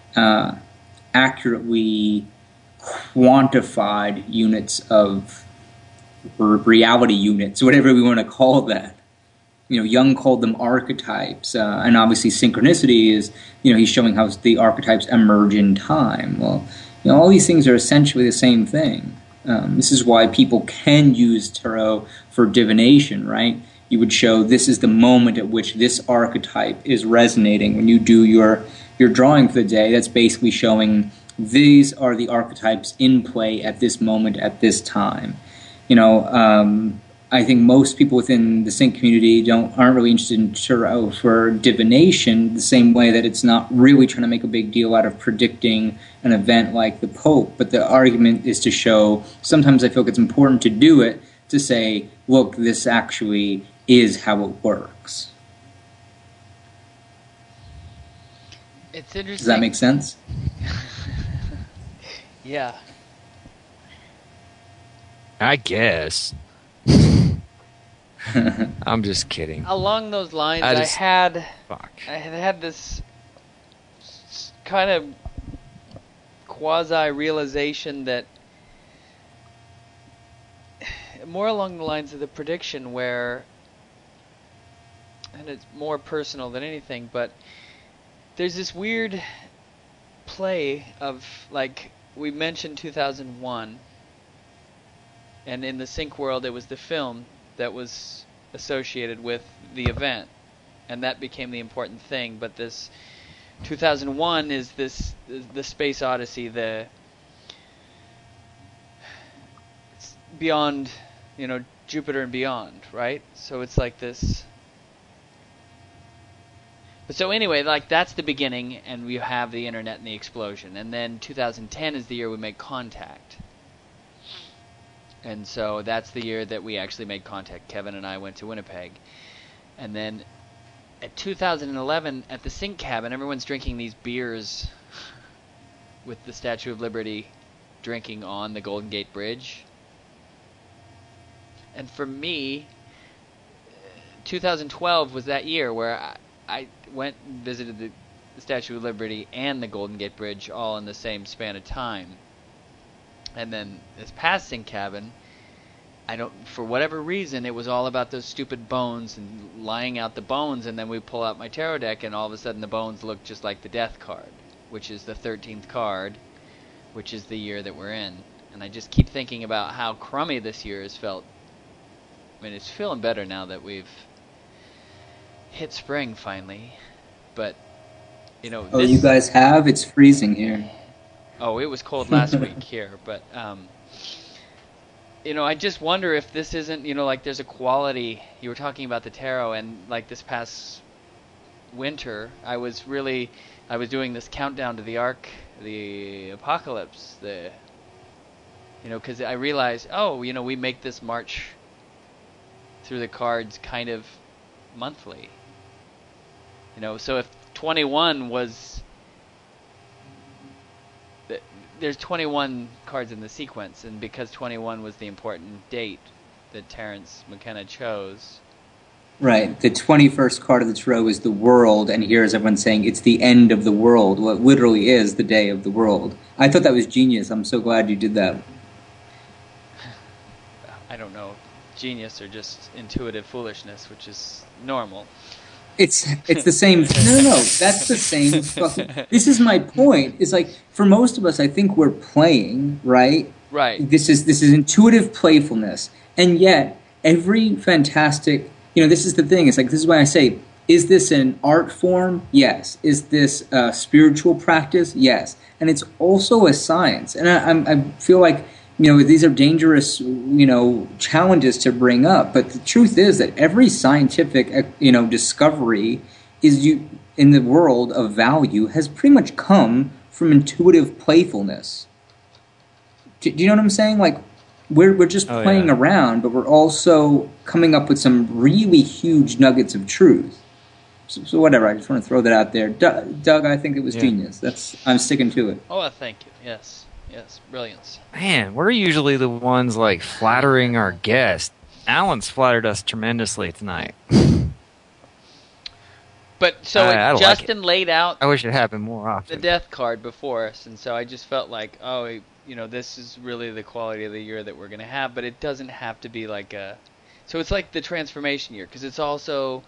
accurately quantified units of, or reality units, whatever we want to call that. Jung called them archetypes, and obviously synchronicity is, he's showing how the archetypes emerge in time. Well, all these things are essentially the same thing. This is why people can use tarot for divination, right? You would show this is the moment at which this archetype is resonating. When you do your drawing for the day, that's basically showing these are the archetypes in play at this moment, at this time. I think most people within the sync community aren't really interested in tarot for divination, the same way that it's not really trying to make a big deal out of predicting an event like the Pope. But the argument is to show, sometimes I feel like it's important to do it, to say, look, this actually is how it works. It's interesting. Does that make sense? Yeah. I guess. I'm just kidding. Along those lines, I I just- had Fuck. this kind of quasi-realization that more along the lines of the prediction where, and it's more personal than anything, but there's this weird play of, like, we mentioned 2001, and in the Sync world it was the film that was associated with the event, and that became the important thing. But this 2001 is the Space Odyssey, it's beyond, Jupiter and beyond, right? So it's like this. But so anyway, like, that's the beginning, and we have the internet and the explosion, and then 2010 is the year we make contact. And so that's the year that we actually made contact. Kevin and I went to Winnipeg. And then at 2011, at the Sync Cabin, everyone's drinking these beers with the Statue of Liberty drinking on the Golden Gate Bridge. And for me, 2012 was that year where I went and visited the Statue of Liberty and the Golden Gate Bridge all in the same span of time. And then this past Sync Cabin, for whatever reason, it was all about those stupid bones and lying out the bones, and then we pull out my tarot deck, and all of a sudden the bones look just like the Death card, which is the 13th card, which is the year that we're in. And I just keep thinking about how crummy this year has felt. I mean, it's feeling better now that we've hit spring finally, but, Oh, you guys have? It's freezing here. Oh, it was cold last week here, but, I just wonder if this isn't, like, there's a quality. You were talking about the tarot, and, like, this past winter, I was doing this countdown to the apocalypse, because I realized, we make this march through the cards kind of monthly. So if 21 was... There's 21 cards in the sequence, and because 21 was the important date that Terence McKenna chose. Right. The 21st card of the tarot is the world, and here is everyone saying it's the end of the world. Well, it literally is the day of the world. I thought that was genius. I'm so glad you did that. I don't know, genius or just intuitive foolishness, which is normal. It's the same. No. That's the same fucking... This is my point. It's like, for most of us, I think we're playing, right? Right. This is intuitive playfulness. And yet, every fantastic... this is the thing. It's like, this is why I say, is this an art form? Yes. Is this a spiritual practice? Yes. And it's also a science. And I feel like, these are dangerous, challenges to bring up. But the truth is that every scientific, discovery in the world of value has pretty much come from intuitive playfulness. Do you know what I'm saying? Like, we're just playing around, but we're also coming up with some really huge nuggets of truth. So whatever, I just want to throw that out there. Doug, I think it was genius. I'm sticking to it. Oh, thank you. Yes, brilliance. Man, we're usually the ones, like, flattering our guests. Alan's flattered us tremendously tonight. But so I Justin laid out I wish it happened more often. the Death card before us, and so I just felt like, this is really the quality of the year that we're going to have, but it doesn't have to be like a... So it's like the transformation year, because it's also...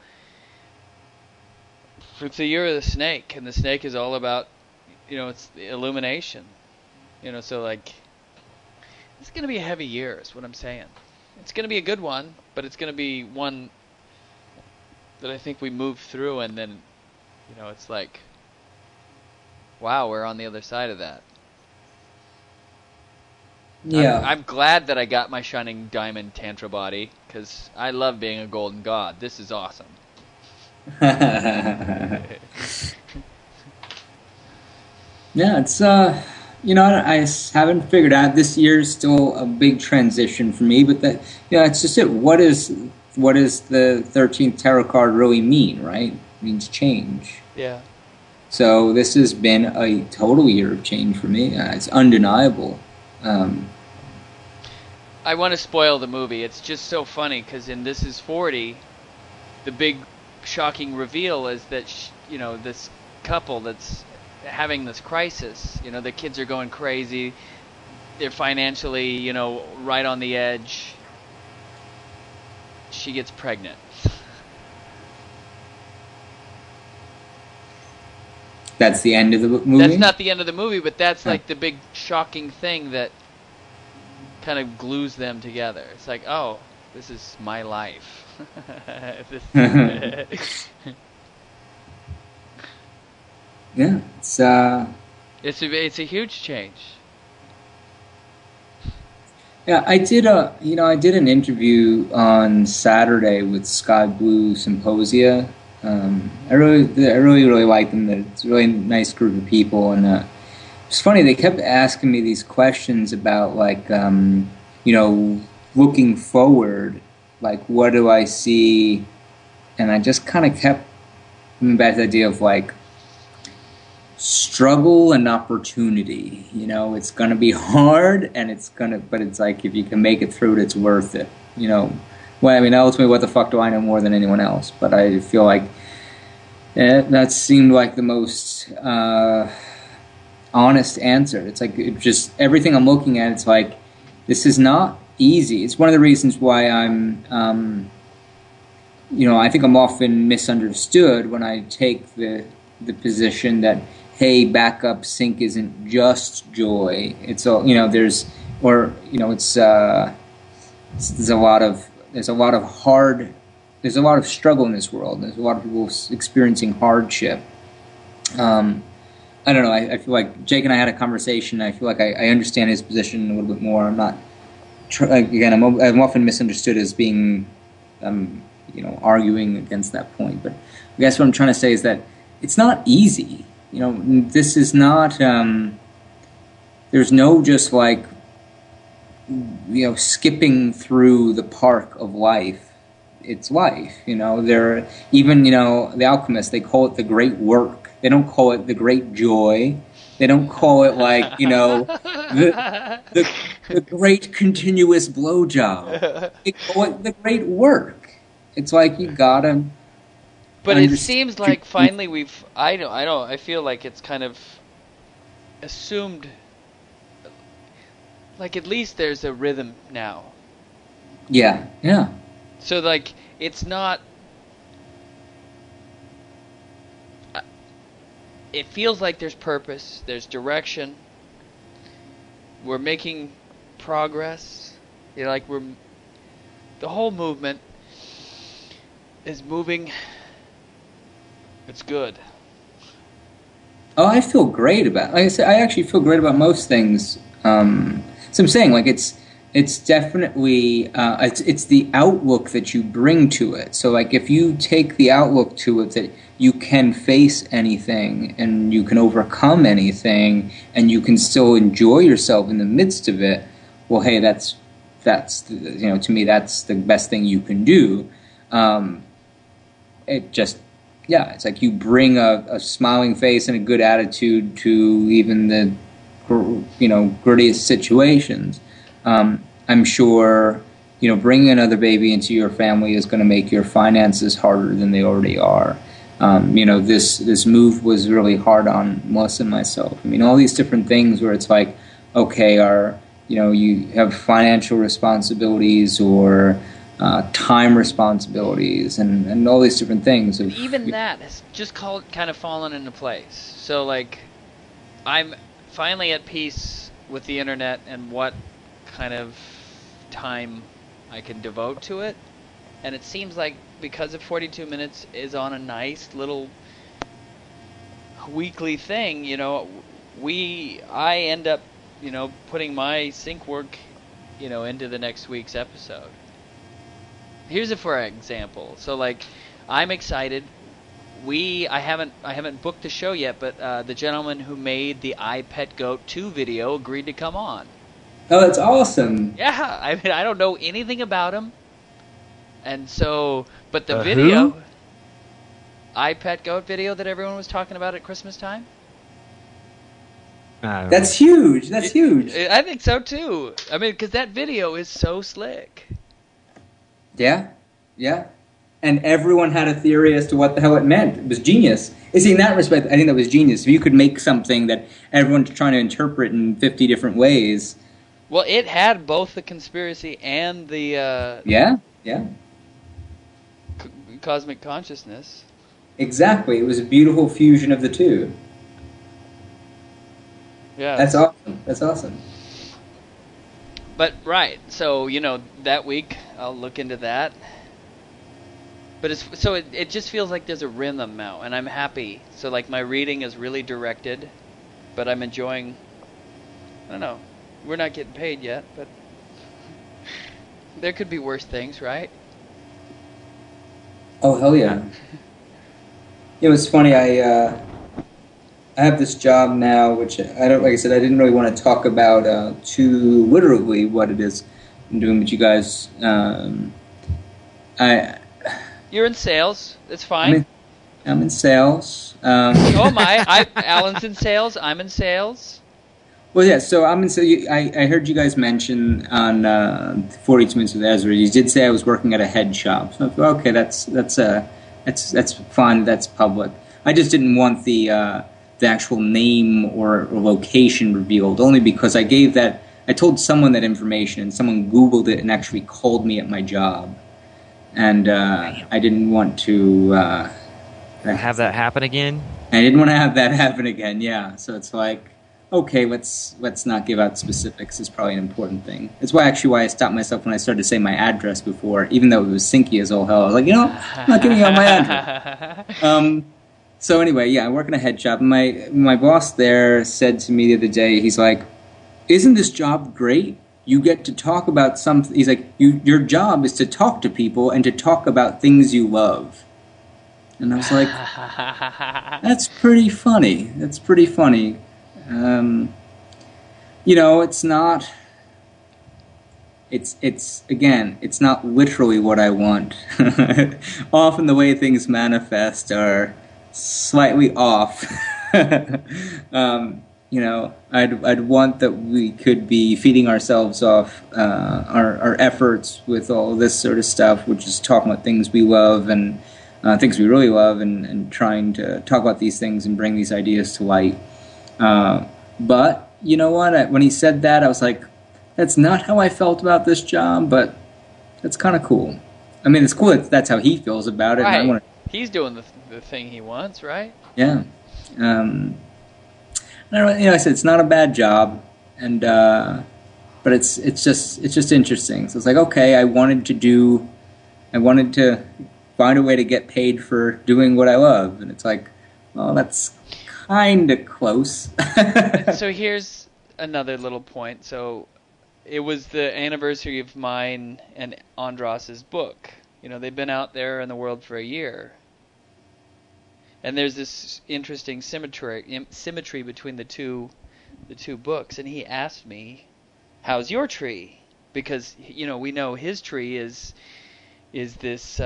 It's the year of the snake, and the snake is all about, it's the illumination. So, like, it's going to be a heavy year is what I'm saying. It's going to be a good one, but it's going to be one that I think we move through, and then, it's like, wow, we're on the other side of that. Yeah. I'm glad that I got my Shining Diamond Tantra body, because I love being a golden god. This is awesome. Yeah, it's I haven't figured out. This year's still a big transition for me, but it's just it. What is the 13th tarot card really mean? Right? It means change. Yeah. So this has been a total year of change for me. It's undeniable. I want to spoil the movie. It's just so funny because in This Is 40, the big shocking reveal is that this couple that's having this crisis. The kids are going crazy. They're financially, right on the edge. She gets pregnant. That's the end of the movie? That's not the end of the movie, but that's like the big shocking thing that kind of glues them together. It's like, oh, this is my life. Yeah, it's a huge change. Yeah, I did an interview on Saturday with Sky Blue Symposia. I really like them. It's a really nice group of people, and it's funny. They kept asking me these questions about looking forward, like what do I see, and I just kind of kept coming back to the idea of struggle and opportunity. It's gonna be hard, but it's like if you can make it through it, it's worth it. Well, I mean, ultimately, what the fuck do I know more than anyone else? But I feel like that seemed like the most honest answer. It's like just everything I'm looking at. It's like this is not easy. It's one of the reasons why I'm, I think I'm often misunderstood when I take the position that hey, backup sync isn't just joy. It's all there's a lot of struggle in this world. There's a lot of people experiencing hardship. I don't know. I feel like Jake and I had a conversation. I feel like I understand his position a little bit more. I'm not. I'm often misunderstood as being, arguing against that point. But I guess what I'm trying to say is that it's not easy. This is not. There's no just skipping through the park of life. It's life, There, even the alchemists, they call it the great work. They don't call it the great joy. They don't call it the great continuous blowjob. They call it the great work. It's like you gotta. But it seems like finally I feel like it's kind of assumed. Like at least there's a rhythm now. Yeah. So it's not. It feels like there's purpose, there's direction. We're making progress. The whole movement is moving. It's good. Oh, I feel great about. Like I said, I actually feel great about most things. So I'm saying it's definitely it's the outlook that you bring to it. So if you take the outlook to it that you can face anything and you can overcome anything and you can still enjoy yourself in the midst of it. Well, hey, that's to me that's the best thing you can do. It's like you bring a smiling face and a good attitude to even the grittiest situations. I'm sure, bringing another baby into your family is going to make your finances harder than they already are. This move was really hard on Melissa and myself. I mean, all these different things where it's like, okay, you have financial responsibilities or time responsibilities and all these different things. Even that has just kind of fallen into place. So, I'm finally at peace with the internet and what kind of time I can devote to it. And it seems like because of 42 Minutes is on a nice little weekly thing, I end up, putting my sync work, into the next week's episode. Here's a for example. So I'm excited. I haven't booked the show yet, but the gentleman who made the I Pet Goat 2 video agreed to come on. Oh, that's awesome. Yeah, I mean, I don't know anything about him. And so, but the video... Who? iPet Goat video that everyone was talking about at Christmas time? I don't That's huge. That's huge. I think so too. I mean, because that video is so slick. Yeah, yeah. And everyone had a theory as to what the hell it meant. It was genius. You see, in that respect, I think that was genius. If you could make something that everyone's trying to interpret in 50 different ways. Well, it had both the conspiracy and the Yeah. cosmic consciousness. Exactly. It was a beautiful fusion of the two. Yeah. That's awesome. That's awesome. But right, so that week I'll look into that. But it just feels like there's a rhythm now, and I'm happy. So like my reading is really directed, but I'm enjoying. I don't know. We're not getting paid yet, but there could be worse things, right? Oh, hell yeah. It was funny. I have this job now, which I don't. Like I said, I didn't really want to talk about too literally what it is I'm doing. But you guys, You're in sales. It's fine. I'm in sales. Oh my! Alan's in sales. I'm in sales. Well, yeah. So I'm in. So I heard you guys mention on 42 Minutes with Ezra. You did say I was working at a head shop. So I thought, okay, that's fine. That's public. I just didn't want the actual name or location revealed, only because I told someone that information, and someone Googled it and actually called me at my job, and I didn't want to have that happen again. I didn't want to have that happen again. Yeah, so it's like, okay, let's not give out specifics. Is probably an important thing. It's why I stopped myself when I started to say my address before, even though it was sinky as all hell. I was like, I'm not giving out my address. So anyway, yeah, I work in a head shop. My boss there said to me the other day, he's like, "Isn't this job great? You get to talk about something." He's like, "Your job is to talk to people and to talk about things you love." And I was like, "That's pretty funny. That's pretty funny." It's not. It's not literally what I want. Often the way things manifest are slightly off. I'd want that we could be feeding ourselves off our efforts with all this sort of stuff, which is talking about things we love and things we really love, and trying to talk about these things and bring these ideas to light. But you know what? When he said that, I was like, that's not how I felt about this job, but that's kind of cool. I mean, it's cool that's how he feels about it. Right. And He's doing the thing he wants, right? Yeah. I said it's not a bad job, and but it's just interesting. So it's like, okay, I wanted to find a way to get paid for doing what I love, and it's like, well, that's kind of close. So here's another little point. So it was the anniversary of mine and Andros's book. They've been out there in the world for a year. And there's this interesting symmetry between the two books. And he asked me, "How's your tree?" Because we know his tree is this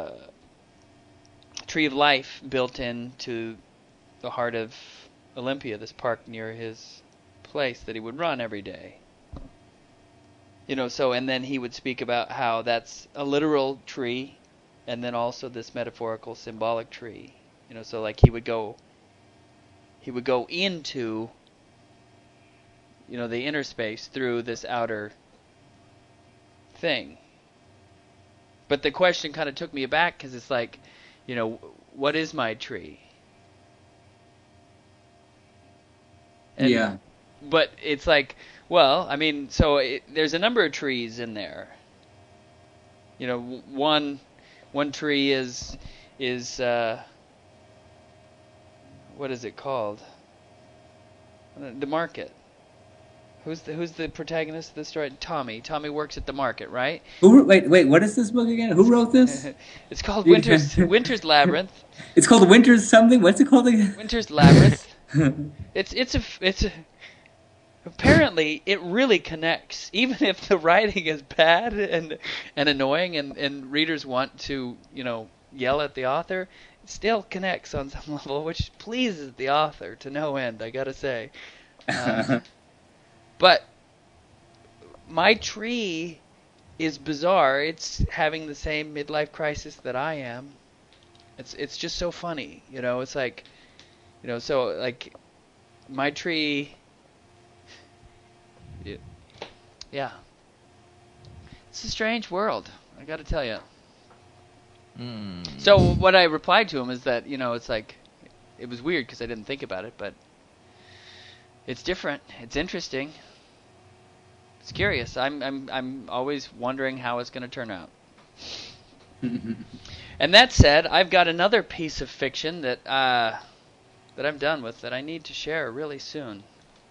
tree of life built into the heart of Olympia, this park near his place that he would run every day. And then he would speak about how that's a literal tree, and then also this metaphorical, symbolic tree. So like he would go into, the inner space through this outer thing. But the question kind of took me aback, because it's like, what is my tree? And, yeah. But it's like, well, I mean, there's a number of trees in there. One tree is what is it called? The market. Who's the protagonist of the story? Tommy. Tommy works at the market, right? Wait. What is this book again? Who wrote this? It's called Winter's Labyrinth. It's called Winter's something. What's it called again? Winter's Labyrinth. It's a apparently it really connects, even if the writing is bad and annoying, and readers want to yell at the author. still connects on some level, which pleases the author to no end, I gotta say. But my tree is bizarre. It's having the same midlife crisis that I am. It's just so funny, you know. It's like, you know, so like my tree. Yeah. It's a strange world, I gotta tell you. So what I replied to him is that, you know, it's like, it was weird because I didn't think about it, but it's different. It's interesting. It's curious. I'm always wondering how it's going to turn out. And that said, I've got another piece of fiction that I'm done with that I need to share really soon.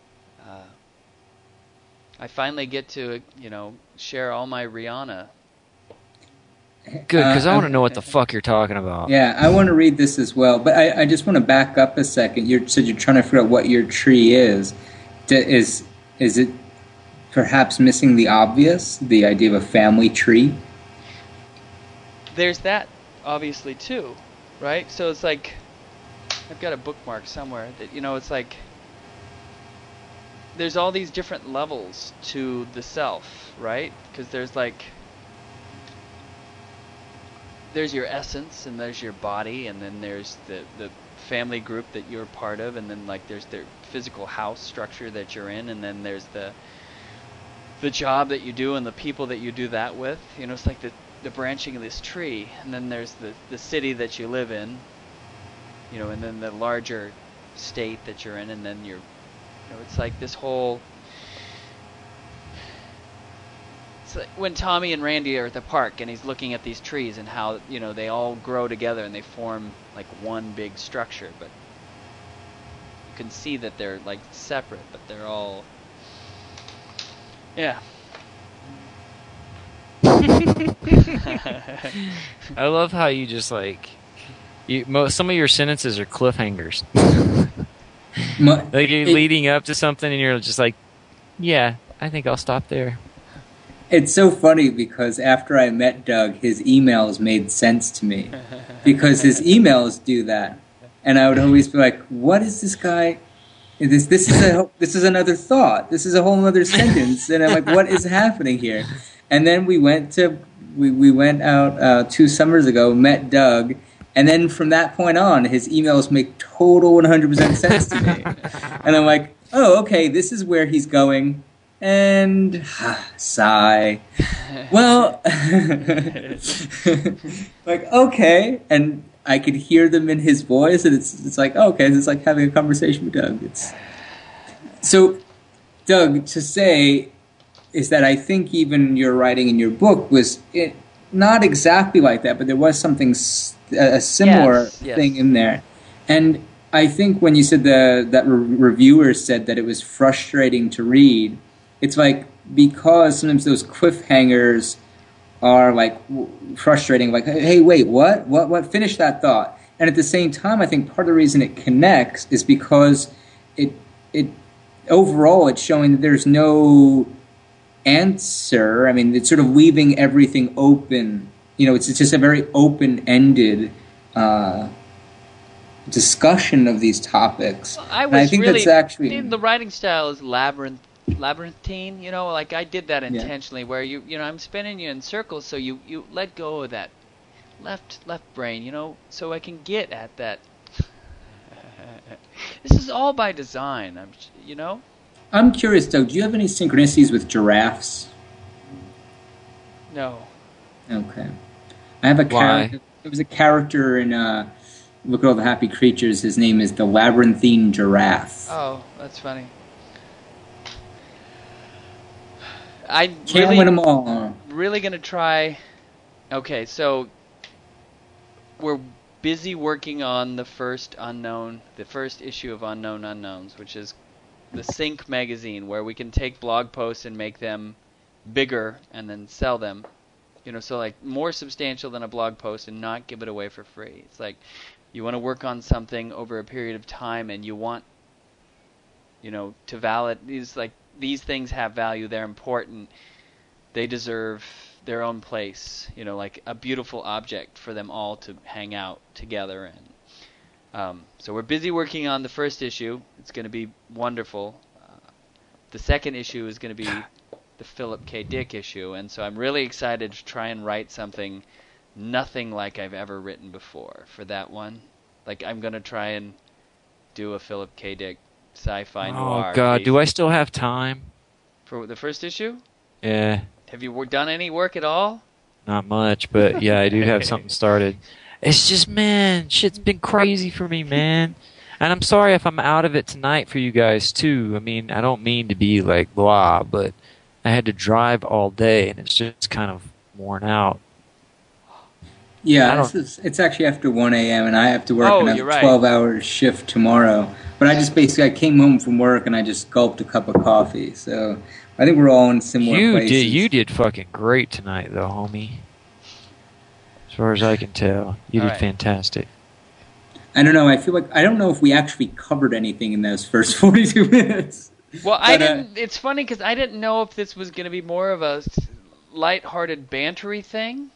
I finally get to, you know, share all my Rihanna. Good, because I want to know what the fuck you're talking about. Yeah, I want to read this as well, but I just want to back up a second. You said you're trying to figure out what your tree is. Is it perhaps missing the obvious, the idea of a family tree? There's that, obviously, too, right? So it's like, I've got a bookmark somewhere that, you know, it's like, there's all these different levels to the self, right? Because there's like, there's your essence, and there's your body, and then there's the family group that you're part of, and then like there's the physical house structure that you're in, and then there's the job that you do and the people that you do that with. You know, it's like the branching of this tree, and then there's the city that you live in, you know, and then the larger state that you're in, and then you're, you know, it's like this whole. It's like when Tommy and Randy are at the park and he's looking at these trees and how, you know, they all grow together and they form like one big structure, but you can see that they're like separate, but they're all, yeah. I love how you just like, some of your sentences are cliffhangers. Like you're leading up to something and you're just like, yeah, I think I'll stop there. It's so funny because after I met Doug, his emails made sense to me because his emails do that, and I would always be like, "What is this guy? This is another thought. This is a whole other sentence." And I'm like, "What is happening here?" And then we went out 2 summers ago, met Doug, and then from that point on, his emails make total 100% sense to me, and I'm like, "Oh, okay, this is where he's going." And sigh. Well, like, okay, and I could hear them in his voice, and it's like, okay, it's like having a conversation with Doug. So, Doug, to say is that I think even your writing in your book was not exactly like that, but there was something a similar thing in there, and I think when you said that reviewer said that it was frustrating to read. It's like, because sometimes those cliffhangers are like frustrating, like, hey, wait, what? Finish that thought. And at the same time, I think part of the reason it connects is because it overall it's showing that there's no answer. I mean, it's sort of leaving everything open. You know, it's just a very open-ended discussion of these topics. Well, I think that's actually the writing style is labyrinthine, you know, like I did that intentionally, where you know, I'm spinning you in circles, so you let go of that left brain, you know, so I can get at that. This is all by design, you know. I'm curious, Doug, do you have any synchronicities with giraffes? No. Okay. I have a character. There was a character in Look at All the Happy Creatures. His name is the Labyrinthine Giraffe. Oh, that's funny. Can't win them all. Really gonna try. Okay, so we're busy working on the first issue of Unknown Unknowns, which is the Sync magazine, where we can take blog posts and make them bigger and then sell them. You know, so like more substantial than a blog post and not give it away for free. It's like you want to work on something over a period of time, and you want, you know, to validate these things have value. They're important. They deserve their own place, like a beautiful object for them all to hang out together in. So we're busy working on the first issue. It's going to be wonderful. The second issue is going to be the Philip K. Dick issue, and so I'm really excited to try and write something nothing like I've ever written before for that one. Like, I'm going to try and do a Philip K. Dick sci-fi noir. Oh, God, piece. do I still have time? For the first issue? Yeah, Have you done any work at all? not much, but yeah, I do have something started. It's just, man, shit's been crazy for me, man. And I'm sorry if I'm out of it tonight for you guys, too. I mean, I don't mean to be like blah, but I had to drive all day, and it's just kind of worn out. Yeah, it's actually after 1 a.m. and I have to work a you're right. 12-hour shift tomorrow. But I came home from work and I just gulped a cup of coffee. So I think we're all in similar places. You did fucking great tonight, though, homie. As far as I can tell, you did fantastic. I don't know. I feel like I don't know if we actually covered anything in those first 42 minutes. Well, I didn't. It's funny because I didn't know if this was going to be more of a light-hearted, bantery thing.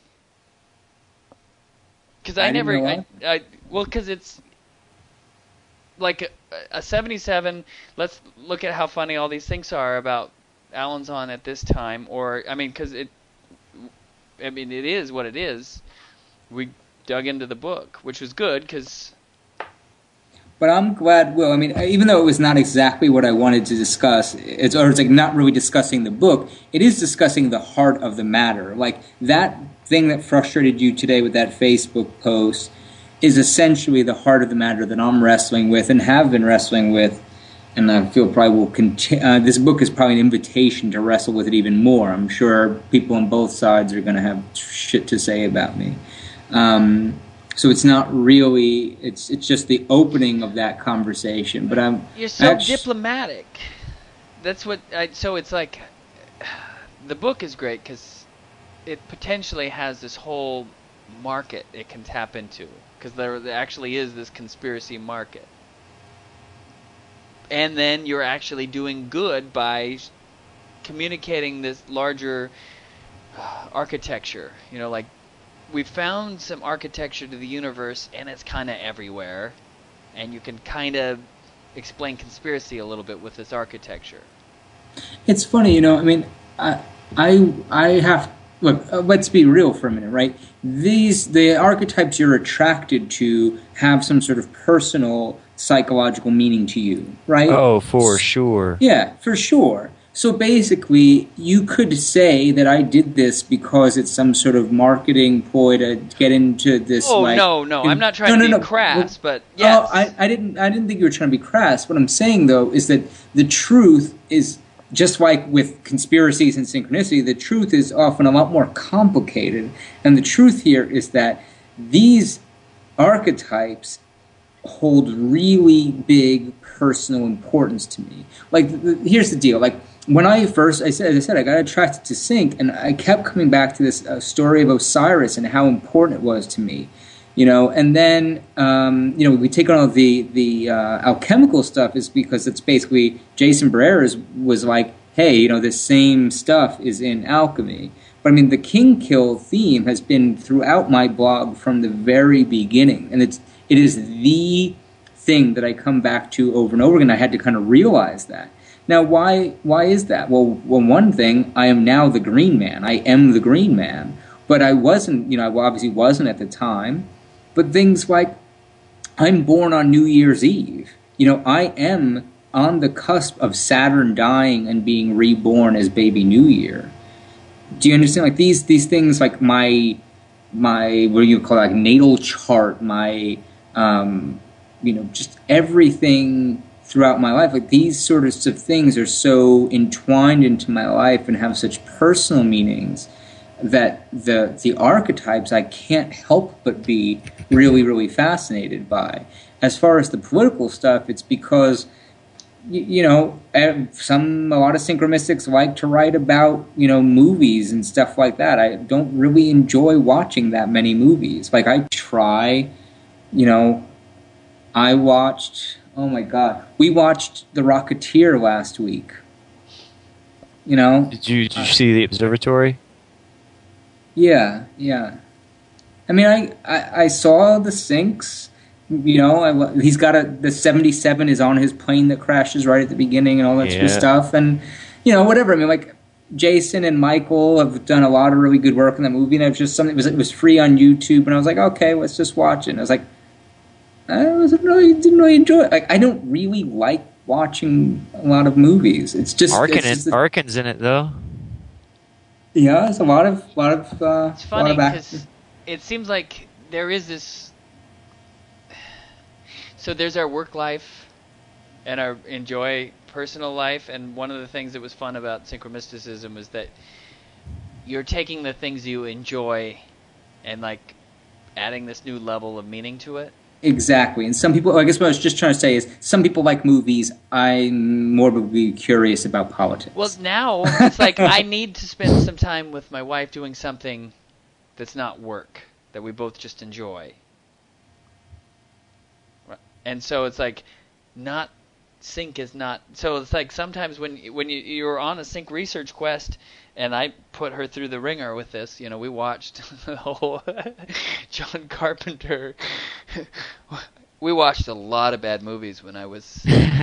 Because because it's like a 77. Let's look at how funny all these things are about Alan-Zon at this time. Or because it is what it is. We dug into the book, which was good because. But I'm glad, Will. I mean, even though it was not exactly what I wanted to discuss, it's like not really discussing the book. It is discussing the heart of the matter. Like that thing that frustrated you today with that Facebook post is essentially the heart of the matter that I'm wrestling with and have been wrestling with, and I feel probably will continue. This book is probably an invitation to wrestle with it even more. I'm sure people on both sides are going to have shit to say about me. So it's not really. It's just the opening of that conversation. But You're so diplomatic. That's what. So it's like the book is great because it potentially has this whole market it can tap into because there actually is this conspiracy market. And then you're actually doing good by communicating this larger architecture. Like. We've found some architecture to the universe, and it's kind of everywhere. And you can kind of explain conspiracy a little bit with this architecture. It's funny, I mean, I have look. Let's be real for a minute, right? The archetypes you're attracted to have some sort of personal psychological meaning to you, right? Oh, for sure. Yeah, for sure. So basically, you could say that I did this because it's some sort of marketing ploy to get into this. Oh, no, I'm not trying to be crass, but yes. I didn't think you were trying to be crass. What I'm saying though is that the truth is just like with conspiracies and synchronicity. The truth is often a lot more complicated, and the truth here is that these archetypes hold really big personal importance to me. Like, here's the deal. Like. When I said, I got attracted to Sync, and I kept coming back to this story of Osiris and how important it was to me, And then, we take on all the alchemical stuff is because it's basically Jason Barrera was like, hey, this same stuff is in alchemy. But I mean, the King Kill theme has been throughout my blog from the very beginning, and it is the thing that I come back to over and over again. I had to kind of realize that. Now, why is that? Well, one thing, I am now the Green Man. I am the Green Man. But I wasn't, I obviously wasn't at the time. But things like, I'm born on New Year's Eve. I am on the cusp of Saturn dying and being reborn as Baby New Year. Do you understand? Like, these things, like my what do you call it, like natal chart, my, just everything throughout my life, like these sorts of things are so entwined into my life and have such personal meanings that the archetypes I can't help but be really, really fascinated by. As far as the political stuff, it's because a lot of synchromystics like to write about movies and stuff like that. I don't really enjoy watching that many movies. Like I try, I watched. Oh my God! We watched The Rocketeer last week. Did you see The Observatory? Yeah, yeah. I mean, I saw the sinks. You know, he's got the 77 is on his plane that crashes right at the beginning and all that sort of Yeah. stuff. And, you know, whatever. I mean, like, Jason and Michael have done a lot of really good work in that movie. And it was just something, it was free on YouTube. And I was like, okay, let's just watch it. And I was like, didn't really enjoy it. Like, I don't really like watching a lot of movies. It's just... Arkin's in it, though. Yeah, it's a lot of It's lot funny of action. because it seems like there is this. So there's our work life and our enjoy personal life, and one of the things that was fun about synchromysticism was that you're taking the things you enjoy and like adding this new level of meaning to it. Exactly. And some people, I guess what I was just trying to say is, some people like movies. I'm morbidly curious about politics. Well, now it's like I need to spend some time with my wife doing something that's not work, that we both just enjoy. Right. And so it's like not sync is not. So it's like sometimes when you're on a sync research quest, and I put her through the ringer with this. You know, we watched the whole John Carpenter. We watched a lot of bad movies when I was.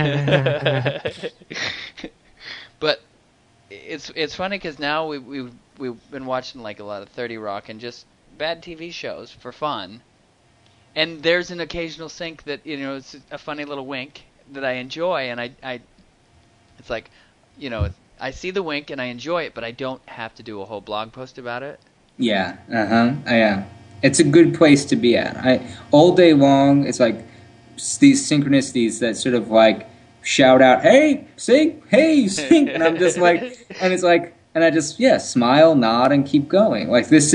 But it's funny because now we've been watching like a lot of 30 Rock and just bad TV shows for fun. And there's an occasional sync that, you know, it's a funny little wink that I enjoy, and I it's like, you know, I see the wink and I enjoy it, but I don't have to do a whole blog post about it. Yeah. Yeah. It's a good place to be at. All day long, it's like these synchronicities that sort of like shout out, "Hey, sync! Hey, sync!" And I'm just like, and it's like, and I just smile, nod, and keep going. Like this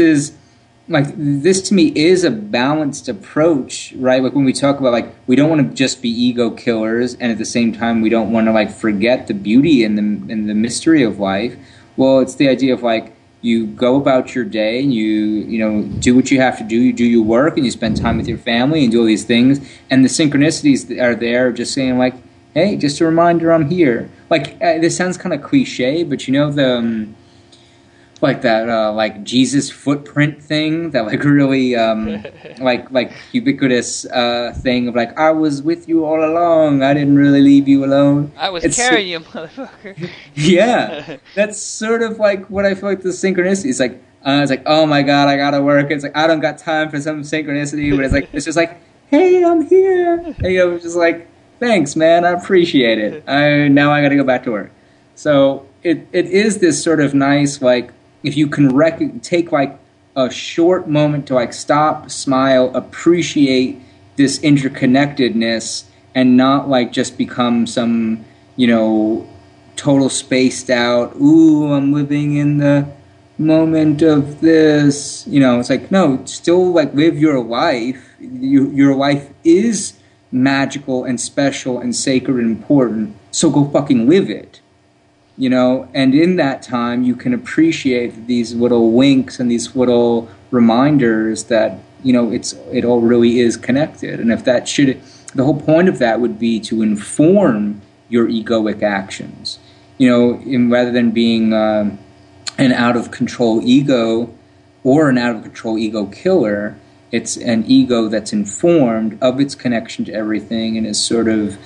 to me is a balanced approach, right? Like when we talk about like we don't want to just be ego killers, and at the same time we don't want to like forget the beauty and the mystery of life. Well, it's the idea of like you go about your day and you know do what you have to do. You do your work and you spend time with your family and do all these things. And the synchronicities are there, just saying like, "Hey, just a reminder, I'm here." Like this sounds kind of cliche, but you know the. Like that, like Jesus footprint thing, that like really, like ubiquitous thing of like, "I was with you all along. I didn't really leave you alone. I was carrying you, motherfucker." Yeah, that's sort of like what I feel like the synchronicity is like. It's like, oh my god, I gotta work. It's like I don't got time for some synchronicity, but it's just like, "Hey, I'm here." And, you know, just like, "Thanks, man. I appreciate it. Now I gotta go back to work." So it is this sort of nice like. If you can take like a short moment to like stop, smile, appreciate this interconnectedness, and not like just become some, you know, total spaced out, "Ooh, I'm living in the moment of this." You know, it's like, no, still like live your life. Your life is magical and special and sacred and important, so go fucking live it. You know, and in that time, you can appreciate these little winks and these little reminders that, you know, it all really is connected. And if that the whole point of that would be to inform your egoic actions, you know, rather than being an out-of-control ego or an out-of-control ego killer, it's an ego that's informed of its connection to everything and is sort of...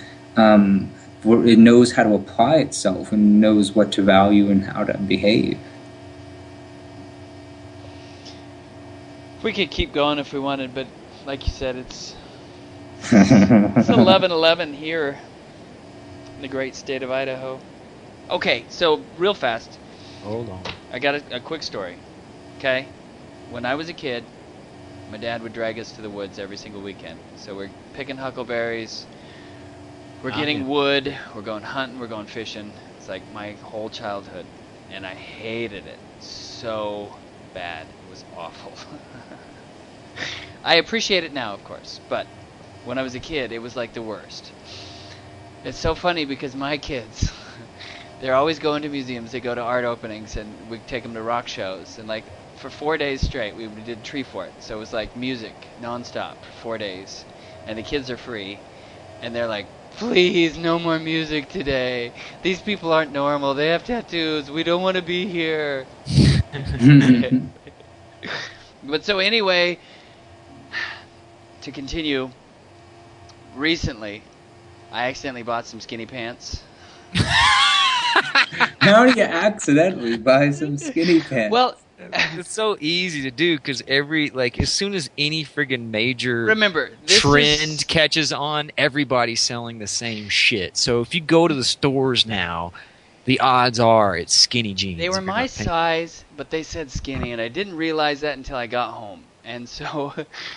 it knows how to apply itself and knows what to value and how to behave. We could keep going if we wanted, but like you said, it's 11:11 here in the great state of Idaho. Okay, so real fast, Hold on. I got a quick story. Okay, when I was a kid, my dad would drag us to the woods every single weekend. So we're picking huckleberries. We're getting wood, we're going hunting, we're going fishing. It's like my whole childhood. And I hated it so bad. It was awful. I appreciate it now, of course. But when I was a kid, it was like the worst. It's so funny because my kids, they're always going to museums. They go to art openings and we take them to rock shows. And like for 4 days straight, we did Tree Fort. So it was like music nonstop for 4 days. And the kids are free. And they're like, "Please, no more music today. These people aren't normal. They have tattoos. We don't want to be here." But so anyway, to continue, recently, I accidentally bought some skinny pants. How do you accidentally buy some skinny pants? Well, It's so easy to do because as soon as any friggin' major remember, this trend is, catches on, everybody's selling the same shit. So if you go to the stores now, the odds are it's skinny jeans. they were if you're my not paying- size, but they said skinny, and I didn't realize that until I got home. And so,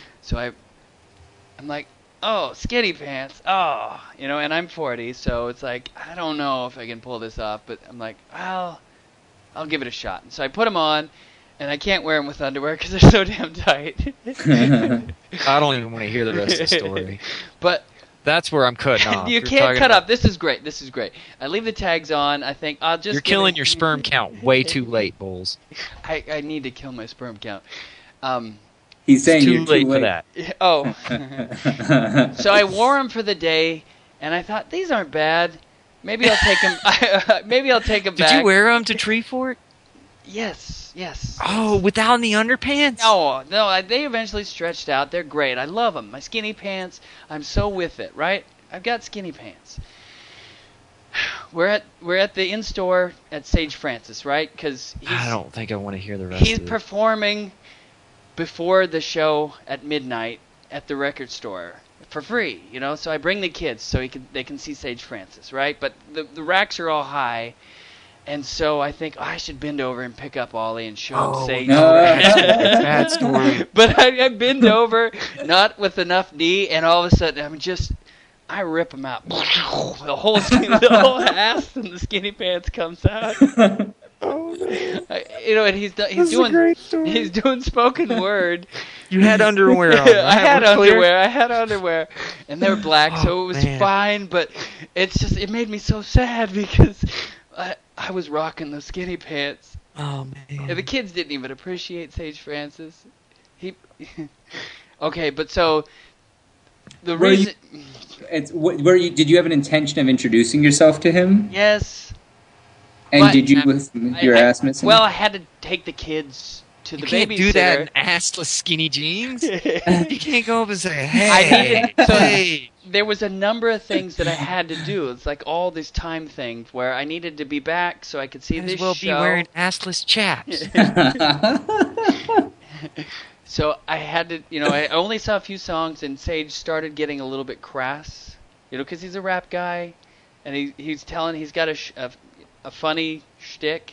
I'm like, oh, skinny pants, oh, and I'm 40, so it's like, I don't know if I can pull this off, but I'm like, well, I'll give it a shot. And so I put them on, and I can't wear them with underwear because they're so damn tight. I don't even want to hear the rest of the story. But That's where I'm cutting off. you You're can't talking cut about- off. This is great. This is great. I leave the tags on. I think I'll just. You're give killing it- your sperm count way too late, Bulls. I need to kill my sperm count. He's saying It's too you're late too for late. that. Oh. So I wore them for the day, and I thought these aren't bad. Maybe I'll take them. Maybe I'll take them Did back. you wear them to Tree Fort? Yes. Oh, without any underpants? No. They eventually stretched out. They're great. I love them. My skinny pants. I'm so with it. Right. I've got skinny pants. We're at the in-store at Sage Francis, right? Because I don't think I want to hear the rest he's of it. performing before the show at midnight at the record store for free, So I bring the kids so they can see Sage Francis, right? But the racks are all high, and so I think I should bend over and pick up Ollie and show him Sage. Bad story. But I bend over, not with enough knee, and all of a sudden I rip him out. The whole ass and the skinny pants comes out. And he's doing spoken word. You had underwear on. I had We're clear? underwear, and they're black, so it was man. fine. But it made me so sad because I was rocking those skinny pants. Oh man. And the kids didn't even appreciate Sage Francis. Okay, but so the Were reason. Did you have an intention of introducing yourself to him? Yes. And But- did you with your ass missing? Well, I had to take the kids to the You can't babysitter. do that in assless skinny jeans. You can't go up and say, "Hey, I needed- so- hey." There was a number of things that I had to do. It's like all these time things where I needed to be back so I could see Might this as well show. be wearing assless chaps. So I had to, I only saw a few songs, and Sage started getting a little bit crass, because he's a rap guy, and he's got a funny shtick.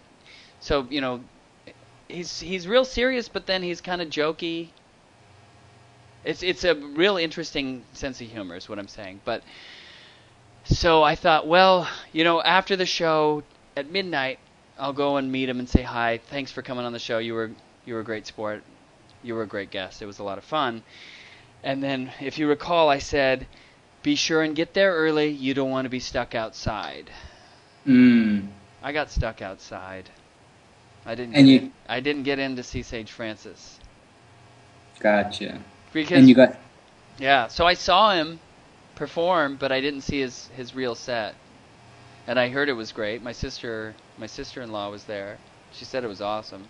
He's real serious, but then he's kind of jokey. It's a real interesting sense of humor, is what I'm saying. But so I thought, well, after the show at midnight, I'll go and meet him and say hi. Thanks for coming on the show. You were a great sport. You were a great guest. It was a lot of fun. And then, if you recall, I said, be sure and get there early. You don't want to be stuck outside. I got stuck outside. I didn't get in to see Sage Francis. Gotcha. Because, And you got yeah, so I saw him perform, but I didn't see his real set. And I heard it was great. My sister-in-law was there. She said it was awesome.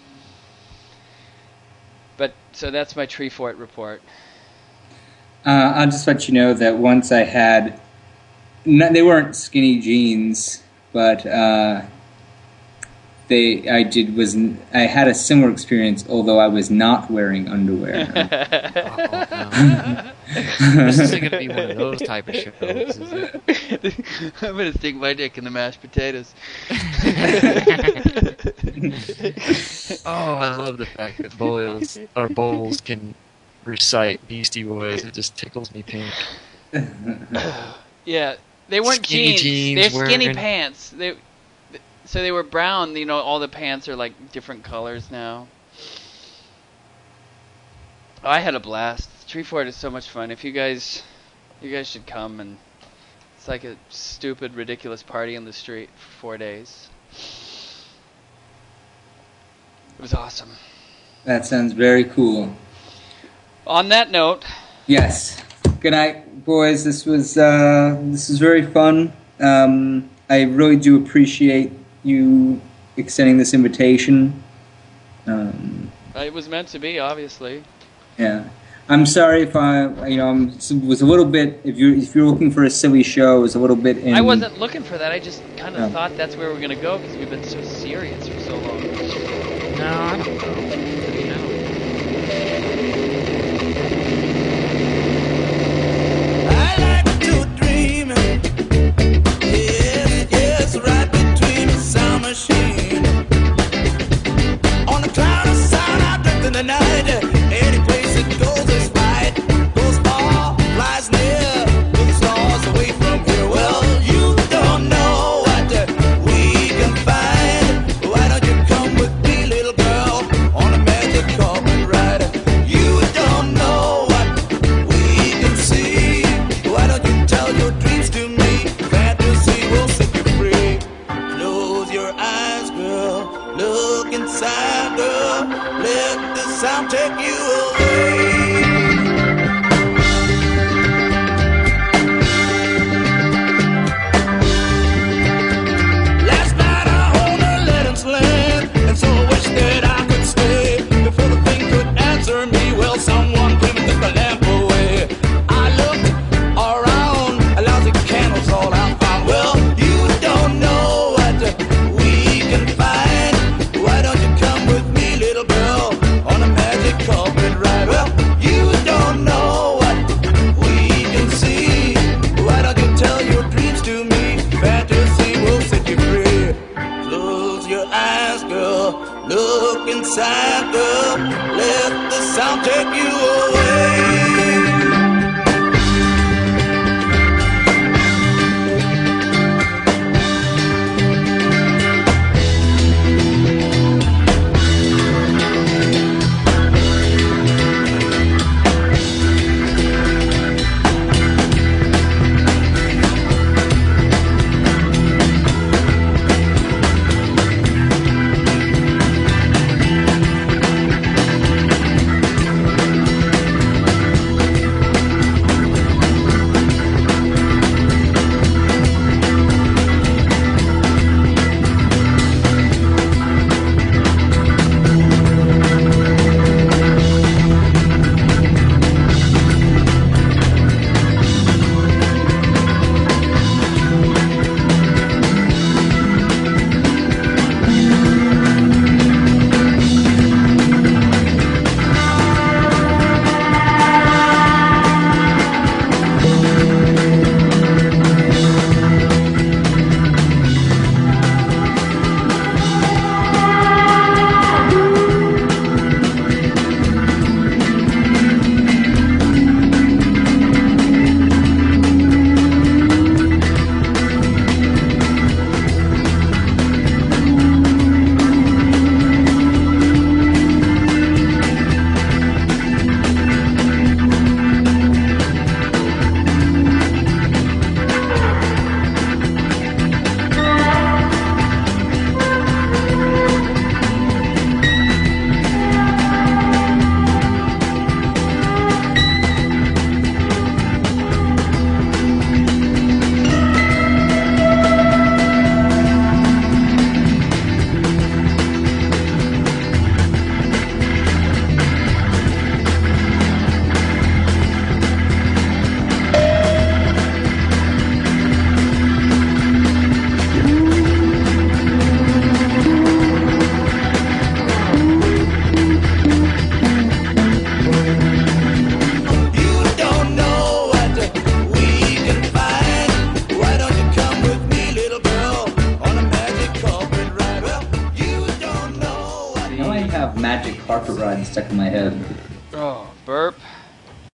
But so that's my Tree Fort report. I'll just let you know that once I had, they weren't skinny jeans, but I had a similar experience, although I was not wearing underwear. This isn't going to be one of those type of shows, is it? I'm going to stick my dick in the mashed potatoes. Oh, I love the fact that Bowles can recite Beastie Boys. It just tickles me pink. Yeah, they weren't Skinny jeans They're skinny wearing- pants. So they were brown. All the pants are like different colors now. Oh, I had a blast. Tree Fort is so much fun. If you guys should come, and it's like a stupid, ridiculous party on the street for 4 days. It was awesome. That sounds very cool. On that note, Yes. Good night, boys. This was very fun. I really do appreciate you extending this invitation. It was meant to be, obviously. Yeah. I'm sorry if was a little bit. If you're looking for a silly show, it was a little bit. I wasn't looking for that. I just kind of thought that's where we're gonna go because we've been so serious for so long. No, I don't know. I like to dream. Yes, right between the sound machine. On the cloud of sound, I drift in the night. Any place it goes is right. Goes far, flies near, to the stars away from here. Well, you don't know what we can find. Why don't you come with me, little girl, on a magic carpet ride? You don't know what we can see. Why don't you tell your dreams to me? Fantasy will set you free. Close your eyes, girl. Look inside, girl. Let the sound take you away. Last night I owned a Letham's land, and so I wish that I could stay. Before the thing could answer me, well, someone came and took the lamp away. I looked around, a lousy candles all I found. Well, you don't know what we can find. Why don't you come with me, little girl, on a magic carpet ride? Well, you don't know what we can see. Why don't you tell your dreams to me? Fantasy will set you free. Close your eyes, girl. Look inside, girl. Let the sound take you away. Magic carpet ride stuck in my head. Oh, burp.